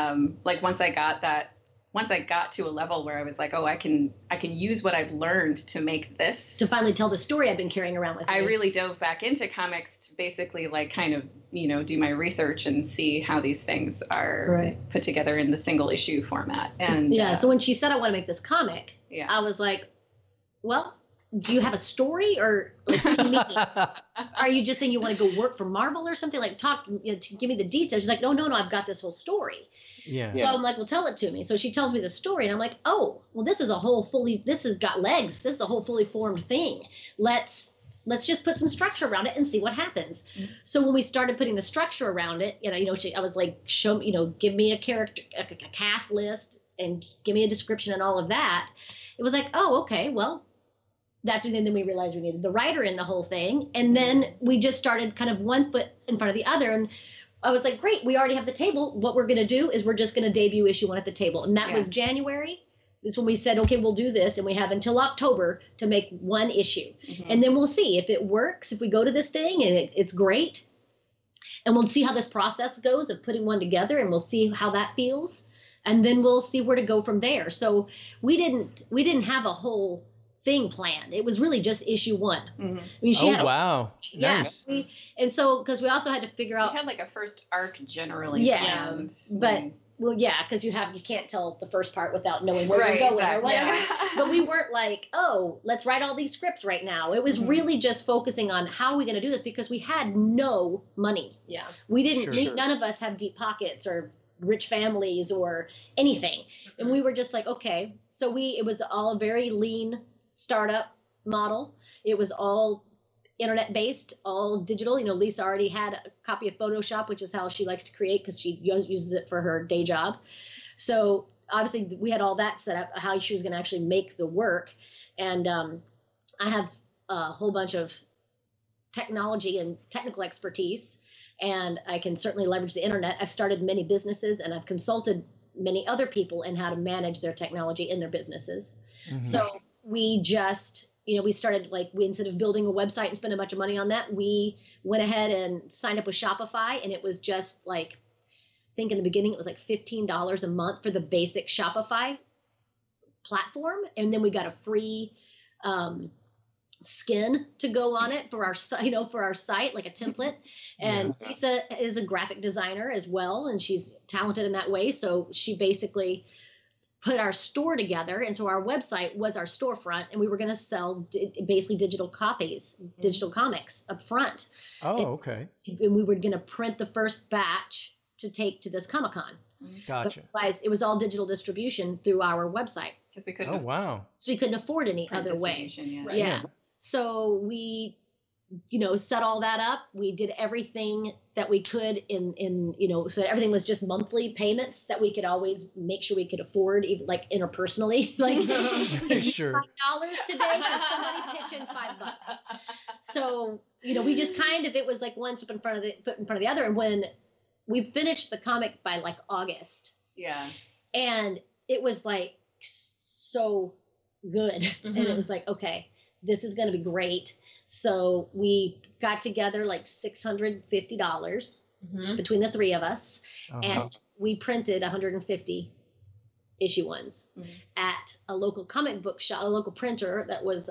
once I got to a level where I was like, oh, I can use what I've learned to make this. To finally tell the story I've been carrying around with me. I really dove back into comics to basically like kind of, do my research and see how these things are put together in the single issue format. And so when she said, I want to make this comic, I was like, well, do you have a story, or like, what do you mean? Are you just saying you want to go work for Marvel or something? Like, give me the details. She's like, no, I've got this whole story. Yeah. So I'm like, well, tell it to me. So she tells me the story, and I'm like, oh, well, this has got legs. This is a whole fully formed thing. Let's just put some structure around it and see what happens. Mm-hmm. So when we started putting the structure around it, I was like, give me a character, a cast list, and give me a description and all of that. It was like, oh, okay, well, that's when then we realized we needed the writer in the whole thing. And then we just started kind of one foot in front of the other. And I was like, great, we already have the table. What we're going to do is we're just going to debut issue 1 at the table. And that was January. Is when we said, okay, we'll do this. And we have until October to make 1 issue. And then we'll see if it works, if we go to this thing and it's great. And we'll see how this process goes of putting 1 together, and we'll see how that feels. And then we'll see where to go from there. So we didn't have a whole thing planned. It was really just issue 1. I mean, she had wow. Yeah. Nice. And so, because we also had to figure out. We had like a first arc generally. Yeah. planned. But, well, yeah, because you can't tell the first part without knowing where you're going or whatever. Yeah. But we weren't like, oh, let's write all these scripts right now. It was really just focusing on how are we going to do this, because we had no money. Yeah. We didn't, Sure. none of us have deep pockets or rich families or anything. And we were just like, okay. So it was all a very lean startup model. It was all internet based, all digital. You know, Lisa already had a copy of Photoshop, which is how she likes to create because she uses it for her day job. So obviously we had all that set up, how she was going to actually make the work. And I have a whole bunch of technology and technical expertise, and I can certainly leverage the internet. I've started many businesses, and I've consulted many other people in how to manage their technology in their businesses. So we just, we started instead of building a website and spending a bunch of money on that, we went ahead and signed up with Shopify, and it was just I think in the beginning it was like $15 a month for the basic Shopify platform. And then we got a free skin to go on it for our site, like a template. And Lisa is a graphic designer as well, and she's talented in that way. So she basically put our store together. And so our website was our storefront, and we were going to sell basically digital copies, digital comics up front. Oh, okay. And we were going to print the first batch to take to this Comic-Con. Gotcha. But otherwise, it was all digital distribution through our website. Because we couldn't. Oh, wow. So we couldn't afford any other way. Yeah. Yeah. So we, set all that up. We did everything that we could so that everything was just monthly payments that we could always make sure we could afford, even interpersonally, Sure. $5 today, because somebody pitch in $5. So, we just it was like one foot in front of the other. And when we finished the comic by August. Yeah. And it was so good. And it was okay, this is going to be great. So we got together $650 between the 3 of us. And we printed 150 issue 1s at a local comic book shop, a local printer that was,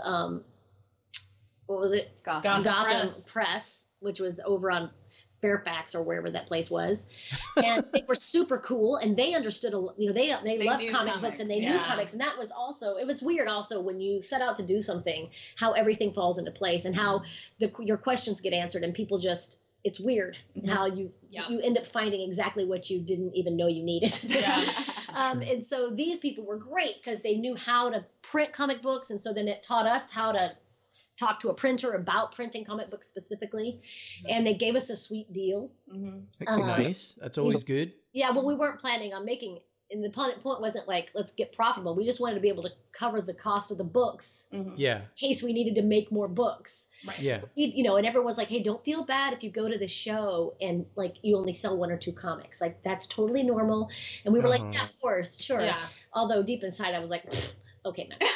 what was it? Gotham Press, which was over on Fairfax or wherever that place was. And they were super cool, and they understood, they loved comic books, and they knew comics. And that was also, it was weird also when you set out to do something, how everything falls into place and how your questions get answered, and people just, it's weird how you end up finding exactly what you didn't even know you needed. And so these people were great because they knew how to print comic books. And so then it taught us how to talk to a printer about printing comic books specifically. And they gave us a sweet deal. Nice. That's always good. Yeah. Well, we weren't planning on making, and the point wasn't let's get profitable. We just wanted to be able to cover the cost of the books Yeah. in case we needed to make more books. Right. Yeah. And everyone was like, hey, don't feel bad if you go to the show and you only sell 1 or 2 comics. That's totally normal. And we were like, yeah, of course, sure. Yeah. Although deep inside I was like, okay, man.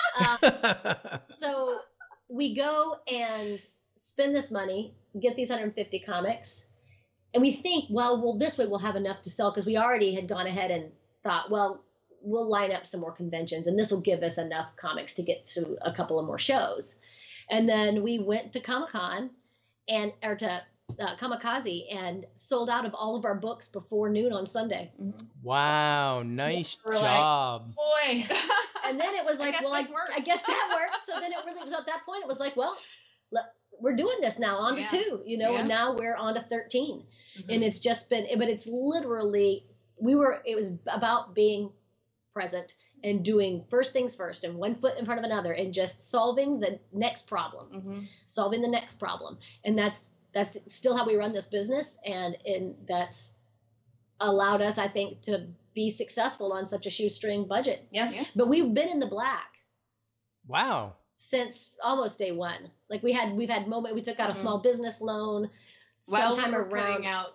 So we go and spend this money, get these 150 comics, and we think, well, this way we'll have enough to sell, because we already had gone ahead and thought, well, we'll line up some more conventions, and this will give us enough comics to get to a couple of more shows. And then we went to Comic-Con or to Kamikaze, and sold out of all of our books before noon on Sunday. Wow. Nice We're job. Boy. And then it was I guess that worked. So then it really was at that point, it was well, we're doing this now, on to 2, and now we're on to 13. And it's just been, but it's literally, it was about being present and doing first things first, and 1 foot in front of another, and just solving the next problem, And that's still how we run this business. And that's allowed us, I think, to be successful on such a shoestring budget. Yeah. But we've been in the black Wow. since almost day 1. We've had moment. We took out a small business loan While sometime we were around. putting out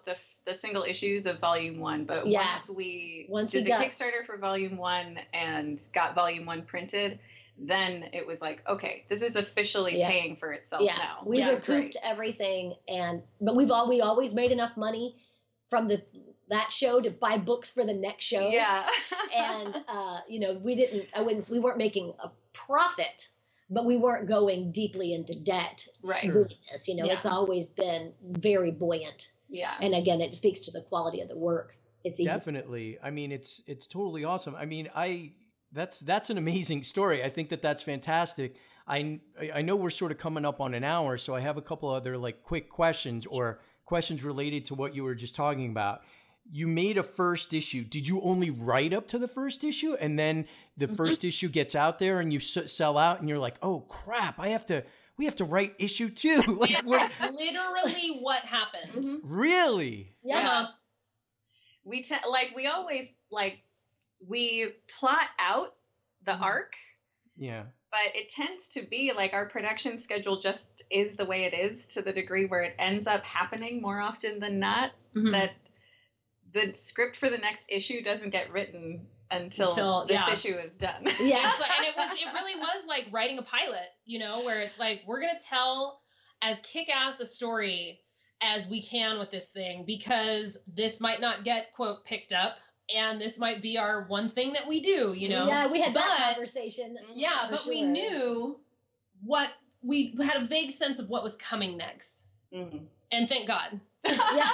the single issues of Volume 1, but Yeah. once we did the got- Kickstarter for Volume 1 and got Volume 1 printed, then it was like, okay, this is officially Yeah. paying for itself Yeah, now. we which is recouped great. everything, but we always made enough money from that show to buy books for the next show. Yeah. And we weren't making a profit, but we weren't going deeply into debt Right. Sure. doing this. Yeah. It's always been very buoyant, Yeah. and again, it speaks to the quality of the work. It's easy. Definitely. I mean, it's totally awesome. I mean, that's an amazing story. I think that's fantastic. I know we're sort of coming up on an hour, so I have a couple other like quick questions or questions related to what you were just talking about. You made a first issue. Did you only write up to the first issue, and then the first issue gets out there and you sell out, and you're like, oh crap, we have to write issue 2. Like, what? That's literally what happened. Mhm. Really? Yeah. We plot out the arc, Yeah. but it tends to be like our production schedule just is the way it is, to the degree where it ends up happening more often than not Mhm. that the script for the next issue doesn't get written until this yeah. issue is done. Yeah. It's like, and it really was like writing a pilot, where it's like, we're going to tell as kick-ass a story as we can with this thing, because this might not get, quote, picked up, and this might be our one thing that we do, Yeah, we had that But- conversation. Yeah, for but we sure. knew we had a vague sense of what was coming next. Mhm. And thank God. Yeah.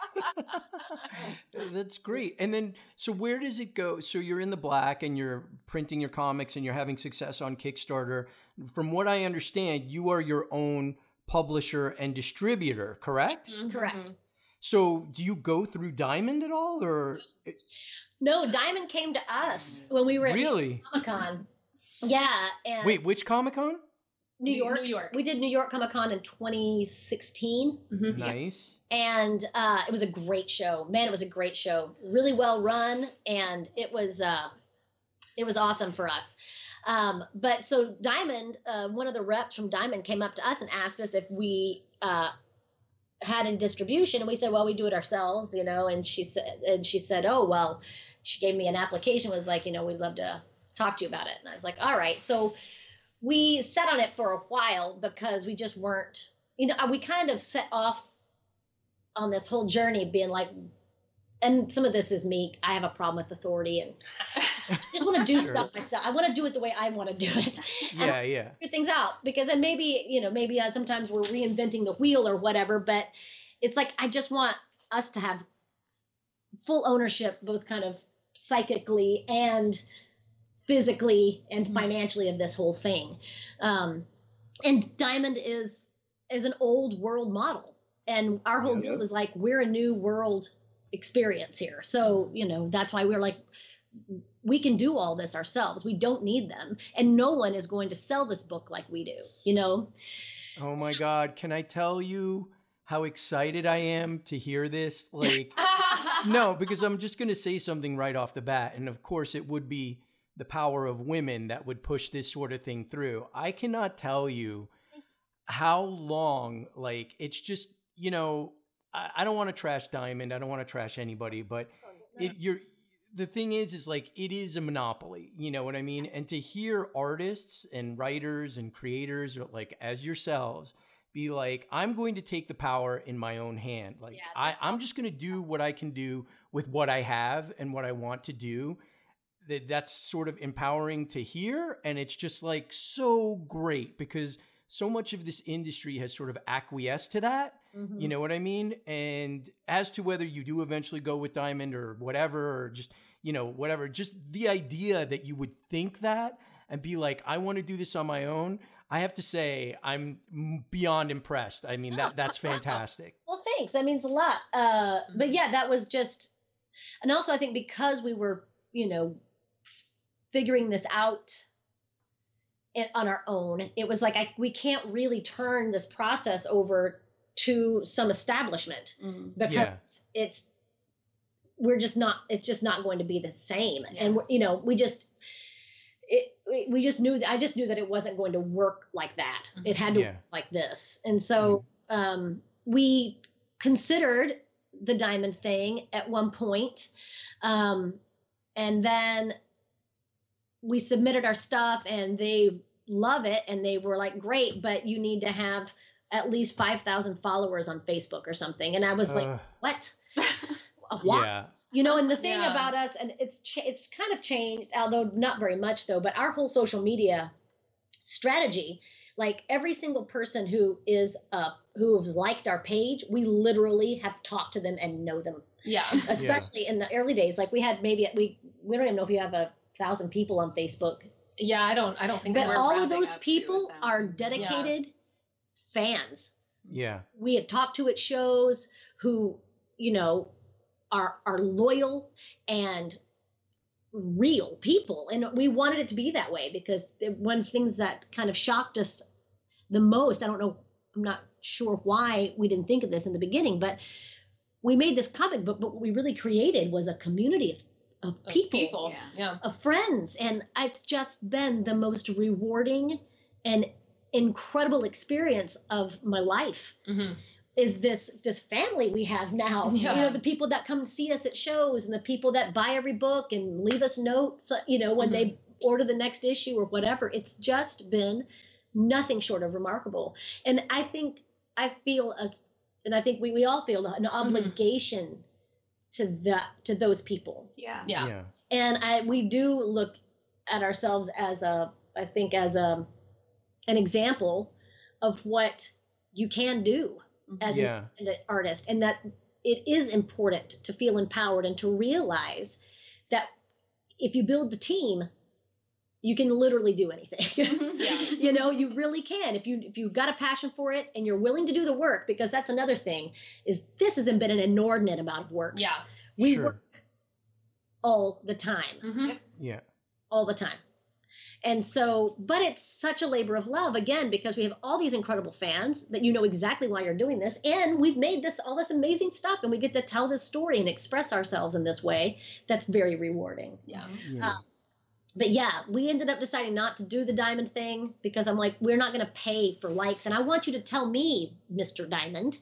That's great. And then, so where does it go? So you're in the black and you're printing your comics and you're having success on Kickstarter. From what I understand, you are your own publisher and distributor, correct? Correct. So do you go through Diamond at all, or No, Diamond came to us when we were at really? Comic-Con. Yeah, and Wait, which Comic-Con? New York. New York. We did New York Comic-Con in 2016. Mhm. Nice. And it was a great show. Man, it was a great show. Really well run, and it was awesome for us. But so Diamond, one of the reps from Diamond came up to us and asked us if we had any distribution, and we said, well, we do it ourselves, And she said, oh well, she gave me an application. Was like, we'd love to talk to you about it. And I was like, all right. So we sat on it for a while because we just weren't, we kind of set off on this whole journey being like, and some of this is me, I have a problem with authority and I just want to do Sure. stuff myself. I want to do it the way I want to do it. And Yeah. figure things out, because then maybe sometimes we're reinventing the wheel or whatever, but it's like, I just want us to have full ownership, both kind of psychically and physically and financially, of this whole thing. And Diamond is an old world model, and our whole deal was like, we're a new world experience here. So, that's why we're like, we can do all this ourselves. We don't need them. And no one is going to sell this book like we do, Oh my God. Can I tell you how excited I am to hear this? Like, no, because I'm just going to say something right off the bat. And of course, it would be the power of women that would push this sort of thing through. I cannot tell you how long, like, it's just, I don't want to trash Diamond. I don't want to trash anybody, but the thing is like, it is a monopoly, you know what I mean? And to hear artists and writers and creators like as yourselves be like, I'm going to take the power in my own hand. Like, I'm just going to do what I can do with what I have and what I want to do. That's sort of empowering to hear. And it's just like so great, because so much of this industry has sort of acquiesced to that. Mm-hmm. You know what I mean? And as to whether you do eventually go with Diamond or whatever, or just, whatever, just the idea that you would think that and be like, I want to do this on my own. I have to say, I'm beyond impressed. I mean, that's fantastic. Well, thanks. That means a lot. But yeah, that was just, and also I think because we were, figuring this out on our own, it was like, we can't really turn this process over to some establishment, because it's just not going to be the same. Yeah. And, we just knew, I just knew that it wasn't going to work like that. It had to work like this. And so we considered the diamond thing at one point. And then we submitted our stuff and they love it. And they were like, great, but you need to have at least 5,000 followers on Facebook or something. And I was like, what? What? Yeah. You know, and the thing about us, and it's kind of changed, although not very much though, but our whole social media strategy, like every single person who's liked our page, we literally have talked to them and know them. Yeah. Especially in the early days. Like we had we don't even know if you have 1,000 people on Facebook. Yeah, I don't think But so. all of those people are dedicated fans. Yeah. We have talked to at shows who, you know, are loyal and real people. And we wanted it to be that way because one of the things that kind of shocked us the most, I'm not sure why we didn't think of this in the beginning, but we made this comic book, but what we really created was a community of people, of friends. And it's just been the most rewarding and incredible experience of my life. Mm-hmm. Is this family we have now. You know, the people that come see us at shows and the people that buy every book and leave us notes, you know, when they order the next issue or whatever. It's just been nothing short of remarkable. And I think we all feel an obligation to those people. Yeah. And we do look at ourselves as an example of what you can do as an artist, and that it is important to feel empowered and to realize that if you build the team, you can literally do anything. You know, you really can. If you've got a passion for it and you're willing to do the work, because that's another thing, is this has been an inordinate amount of work. Yeah. We work all the time. Mm-hmm. Yeah. All the time. And so, but it's such a labor of love, again, because we have all these incredible fans that you know exactly why you're doing this. And we've made all this amazing stuff, and we get to tell this story and express ourselves in this way. That's very rewarding. Yeah. But yeah, we ended up deciding not to do the diamond thing because I'm like, we're not going to pay for likes. And I want you to tell me, Mr. Diamond,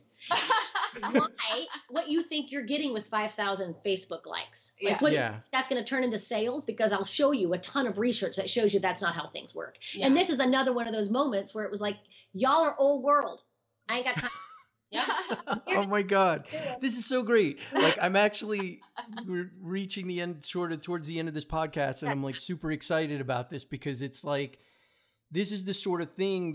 what you think you're getting with 5,000 Facebook likes. Like, that's going to turn into sales, because I'll show you a ton of research that shows you that's not how things work. Yeah. And this is another one of those moments where it was like, y'all are old world. I ain't got time. Oh my God. This is so great. Like, we're reaching the end, sort of towards the end of this podcast, and I'm like super excited about this because it's like, this is the sort of thing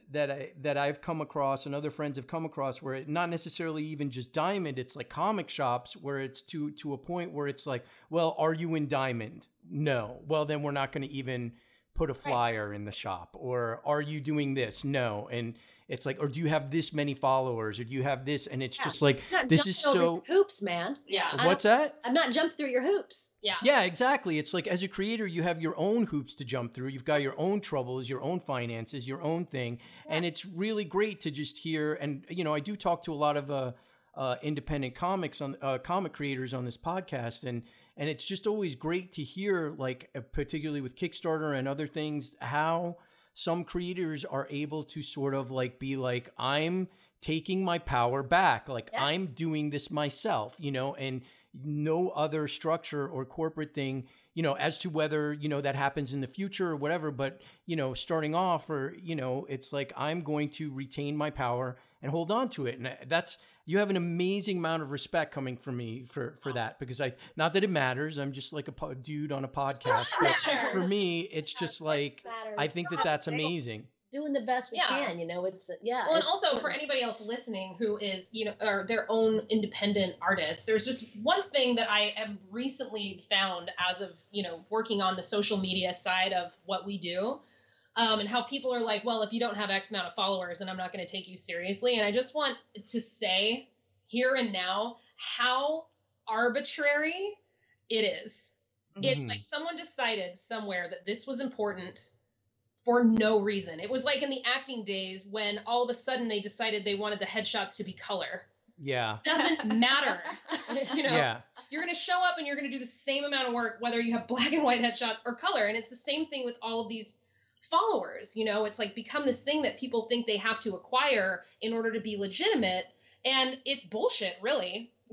that I've come across and other friends have come across, where it not necessarily even just Diamond, it's like comic shops where it's to a point where it's like, well, are you in Diamond? No. Well, then we're not going to even put a flyer in the shop. Or are you doing this? No. And it's like, or do you have this many followers, or do you have this? And it's just like, this is so hoops, man. Yeah. What's that? I'm not jumping through your hoops. Yeah. Yeah, exactly. It's like, as a creator, you have your own hoops to jump through. You've got your own troubles, your own finances, your own thing. Yeah. And it's really great to just hear. And, you know, I do talk to a lot of independent comic creators on this podcast. And it's just always great to hear, like, particularly with Kickstarter and other things, how some creators are able to sort of like be like, I'm taking my power back. Like, I'm doing this myself, you know, and no other structure or corporate thing, you know, as to whether, you know, that happens in the future or whatever. But, you know, starting off, or, you know, it's like, I'm going to retain my power and hold on to it. And you have an amazing amount of respect coming from me for that, because not that it matters. I'm just like a dude on a podcast. But for me, it's just like, I think that's amazing. Doing the best we can, you know, Well, and also for anybody else listening who is, you know, or their own independent artist, there's just one thing that I have recently found as of, you know, working on the social media side of what we do, and how people are like, well, if you don't have X amount of followers, then I'm not going to take you seriously. And I just want to say here and now how arbitrary it is. Mm-hmm. It's like someone decided somewhere that this was important for no reason. It was like in the acting days when all of a sudden they decided they wanted the headshots to be color. Yeah. Doesn't matter. You know, yeah. You're going to show up and you're going to do the same amount of work, whether you have black and white headshots or color. And it's the same thing with all of these followers. You know, it's like become this thing that people think they have to acquire in order to be legitimate. And it's bullshit, really.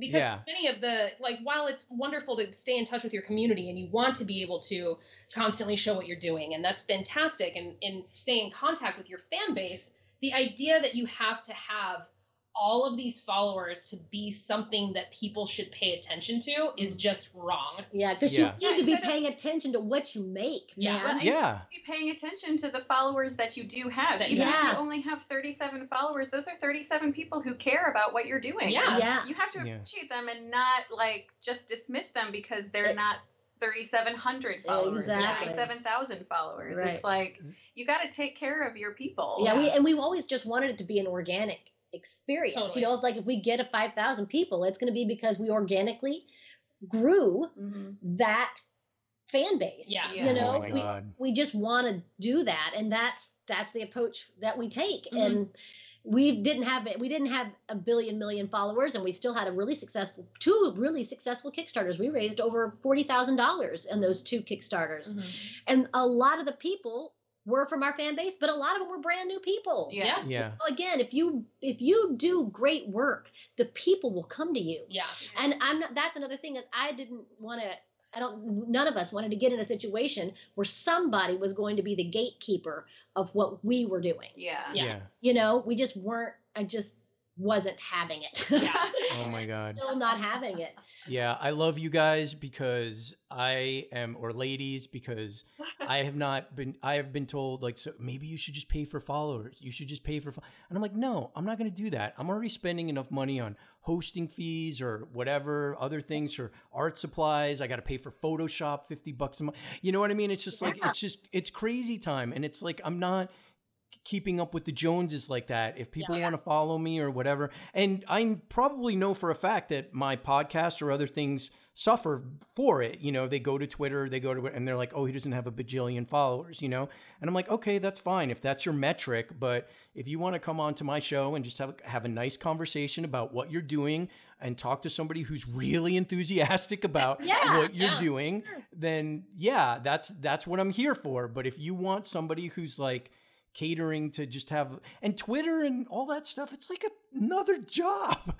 Because Yeah. many of the, like, while it's wonderful to stay in touch with your community and you want to be able to constantly show what you're doing, and that's fantastic, and stay in contact with your fan base, the idea that you have to have all of these followers to be something that people should pay attention to is just wrong. Yeah, because Yeah. you need to be Instead of- paying attention to what you make, Yeah. man. Well, Yeah. be paying attention to the followers that you do have. That- Even if Yeah. you only have 37 followers, those are 37 people who care about what you're doing. Yeah. Yeah. You have to Yeah. appreciate them and not like just dismiss them because they're It- not 3,700 followers, Exactly. 37,000 followers. Right. It's like you got to take care of your people. Yeah, we've always just wanted it to be an organic experience. Totally. You know, it's like if we get a 5,000 people, it's going to be because we organically grew Mhm. that fan base. Yeah. You know, Oh my God. we just want to do that, and that's the approach that we take. Mhm. And we didn't have a million followers, and we still had two really successful Kickstarters. We raised over $40,000 in those two Kickstarters, and a lot of the people were from our fan base, but a lot of them were brand new people. Yeah. Yeah. So again, if you do great work, the people will come to you. Yeah. And that's another thing is none of us wanted to get in a situation where somebody was going to be the gatekeeper of what we were doing. Yeah. Yeah. Yeah. You know, I just wasn't having it. Yeah. Oh my God. Still not having it. Yeah, I love you guys because or ladies, because I have been told, like, so maybe you should just pay for followers. You should just pay for, and I'm like, no, I'm not going to do that. I'm already spending enough money on hosting fees or whatever, other things, or art supplies. I got to pay for Photoshop, $50 a month. You know what I mean? It's just like, it's crazy time. And it's like, I'm not keeping up with the Joneses like that. If people want to follow me or whatever, and I probably know for a fact that my podcast or other things suffer for it. You know, they go to Twitter, and they're like, oh, he doesn't have a bajillion followers, you know? And I'm like, okay, that's fine if that's your metric. But if you want to come on to my show and just have a nice conversation about what you're doing and talk to somebody who's really enthusiastic about what you're doing, then that's what I'm here for. But if you want somebody who's like catering to just have, and Twitter and all that stuff, it's like another job.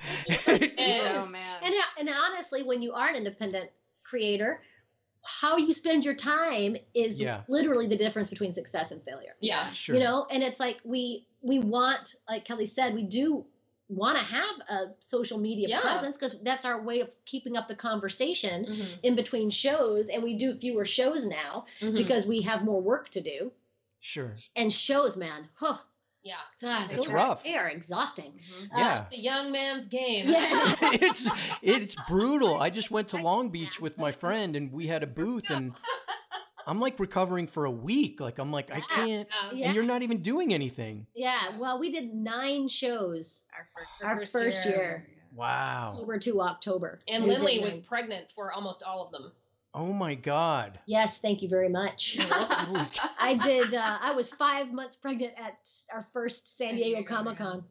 Oh man. And honestly, when you are an independent creator, how you spend your time is literally the difference between success and failure. Yeah. Sure. You know, and it's like we want, like Kelly said, we do want to have a social media presence because that's our way of keeping up the conversation in between shows. And we do fewer shows now because we have more work to do. Sure. And shows, man, Yeah. God, It's those rough. They are exhausting. Yeah. The young man's game. Yeah. it's brutal. I just went to Long Beach with my friend and we had a booth and I'm like recovering for a week. Like, I'm like, I can't, Yeah. and you're not even doing anything. Yeah. Well, we did 9 shows our first first year. Wow. October to October. And We did Lindley was 9. pregnant for almost all of them. Oh my God. Yes, thank you very much. Holy cow. I did. I was 5 months pregnant at our first San Diego Comic-Con.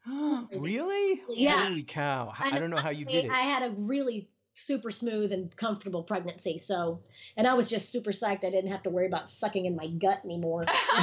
Really? Yeah. Holy cow. I don't know how you did it. I had a really super smooth and comfortable pregnancy. So, and I was just super psyched. I didn't have to worry about sucking in my gut anymore.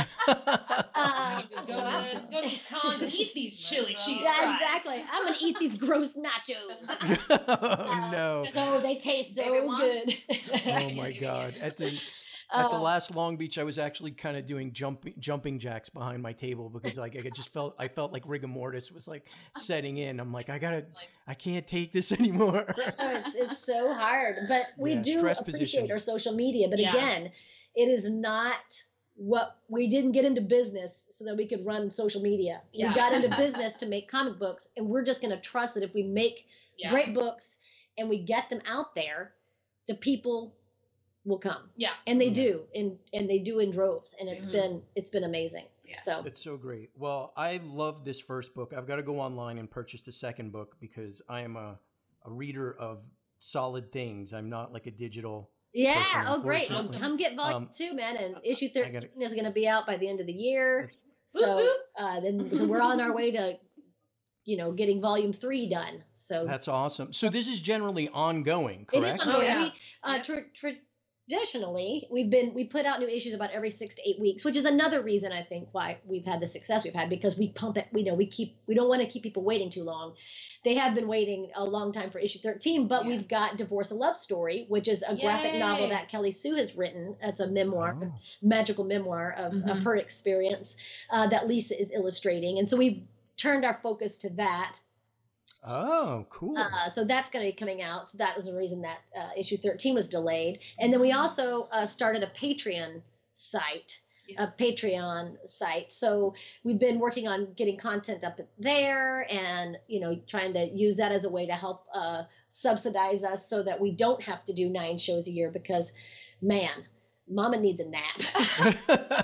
Just go to cons and eat these chili cheese Yeah, fries. exactly. I'm gonna eat these gross nachos. Oh no. So they taste so good. Oh my God. At the last Long Beach, I was actually kind of doing jumping jacks behind my table because like I felt like rigor mortis was like setting in. I'm like, I can't take this anymore. It's so hard, but we do stress appreciate positions. our social media. But Yeah. again, it is not what we didn't get into business so that we could run social media. Yeah. We got into business to make comic books, and we're just going to trust that if we make great books and we get them out there, the people will come. Yeah. And they do, and they do in droves, and it's been amazing. Yeah. So It's so great. Well, I love this first book. I've got to go online and purchase the second book because I am a reader of solid things. I'm not like a digital yeah, person, oh great. Well, unfortunately. come get volume 2, man, and issue 13 gotta- is going to be out by the end of the year. That's- So so we're on our way to getting volume 3 done. So That's awesome. So this is generally ongoing, it correct? is ongoing. yeah. We, Additionally, we put out new issues about every 6 to 8 weeks, which is another reason I think why we've had the success we've had, because we pump it. We don't want to keep people waiting too long. They have been waiting a long time for issue 13, but we've got Divorce: A Love Story, which is a graphic novel that Kelly Sue has written. It's a memoir, magical memoir of her experience that Lisa is illustrating, and so we've turned our focus to that. Oh, cool. So that's going to be coming out. So that was the reason that issue 13 was delayed. And then we also started a Patreon site, So we've been working on getting content up there and, trying to use that as a way to help subsidize us so that we don't have to do 9 shows a year because, man, Mama needs a nap.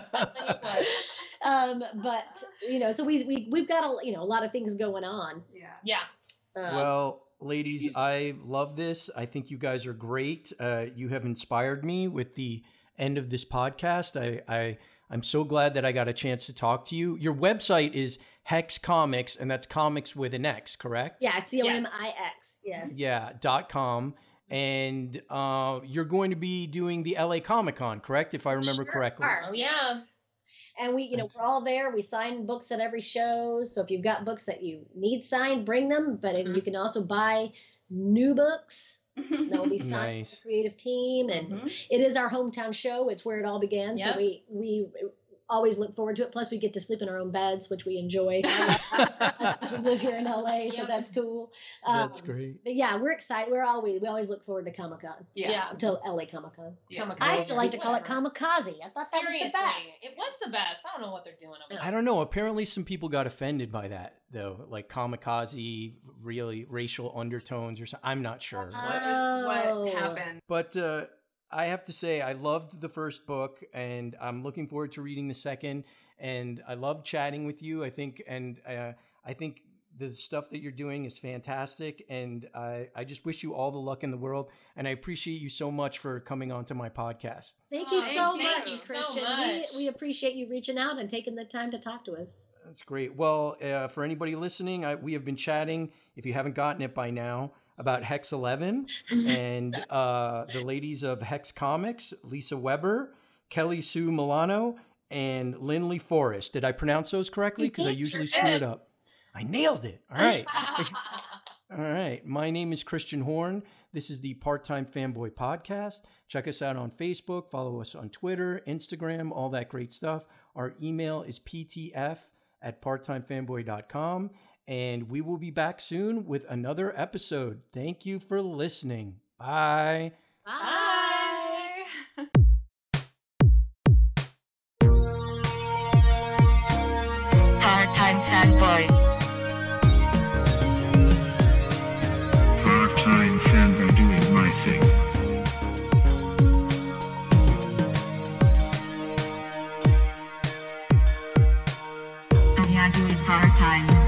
But so we've got a lot of things going on. Yeah. Well, ladies, I love this. I think you guys are great. You have inspired me with the end of this podcast. I'm so glad that I got a chance to talk to you. Your website is Hex Comics, and that's comics with an X, correct? Yeah, COMIX. Yes. Yeah, .com. And you're going to be doing the LA Comic-Con, correct? If I remember correctly. Oh, yeah. And we're all there. We sign books at every show. So if you've got books that you need signed, bring them. But you can also buy new books that will be signed by the creative team. And it is our hometown show. It's where it all began. Yep. So we always look forward to it. Plus, we get to sleep in our own beds, which we enjoy since we live here in LA. So that's cool. That's great. But yeah, we're excited. We always look forward to Comic-Con. Yeah. Until LA Comic-Con. Yeah. I still like to call it Kamikaze. I thought that was the best. It was the best. I don't know what they're doing over there. I don't know. Apparently, some people got offended by that, though. Like kamikaze, really racial undertones or something. I'm not sure. What happened? But I have to say, I loved the first book, and I'm looking forward to reading the second. And I love chatting with you. I think the stuff that you're doing is fantastic, and I just wish you all the luck in the world. And I appreciate you so much for coming onto my podcast. Thank you so thank much, you Christian. so much. We appreciate you reaching out and taking the time to talk to us. That's great. Well, for anybody listening, we have been chatting, if you haven't gotten it by now, about Hex 11 and the ladies of Hex Comics, Lisa Weber, Kelly Sue Milano, and Lindley Forrest. Did I pronounce those correctly? Because I usually screw it up. I nailed it. All right. All right. My name is Christian Horn. This is the Part-Time Fanboy Podcast. Check us out on Facebook. Follow us on Twitter, Instagram, all that great stuff. Our email is ptf@parttimefanboy.com. And we will be back soon with another episode. Thank you for listening. Bye. Bye. Part-Time Fanboy. Part-time fanboy doing my thing. And yeah, doing part-time.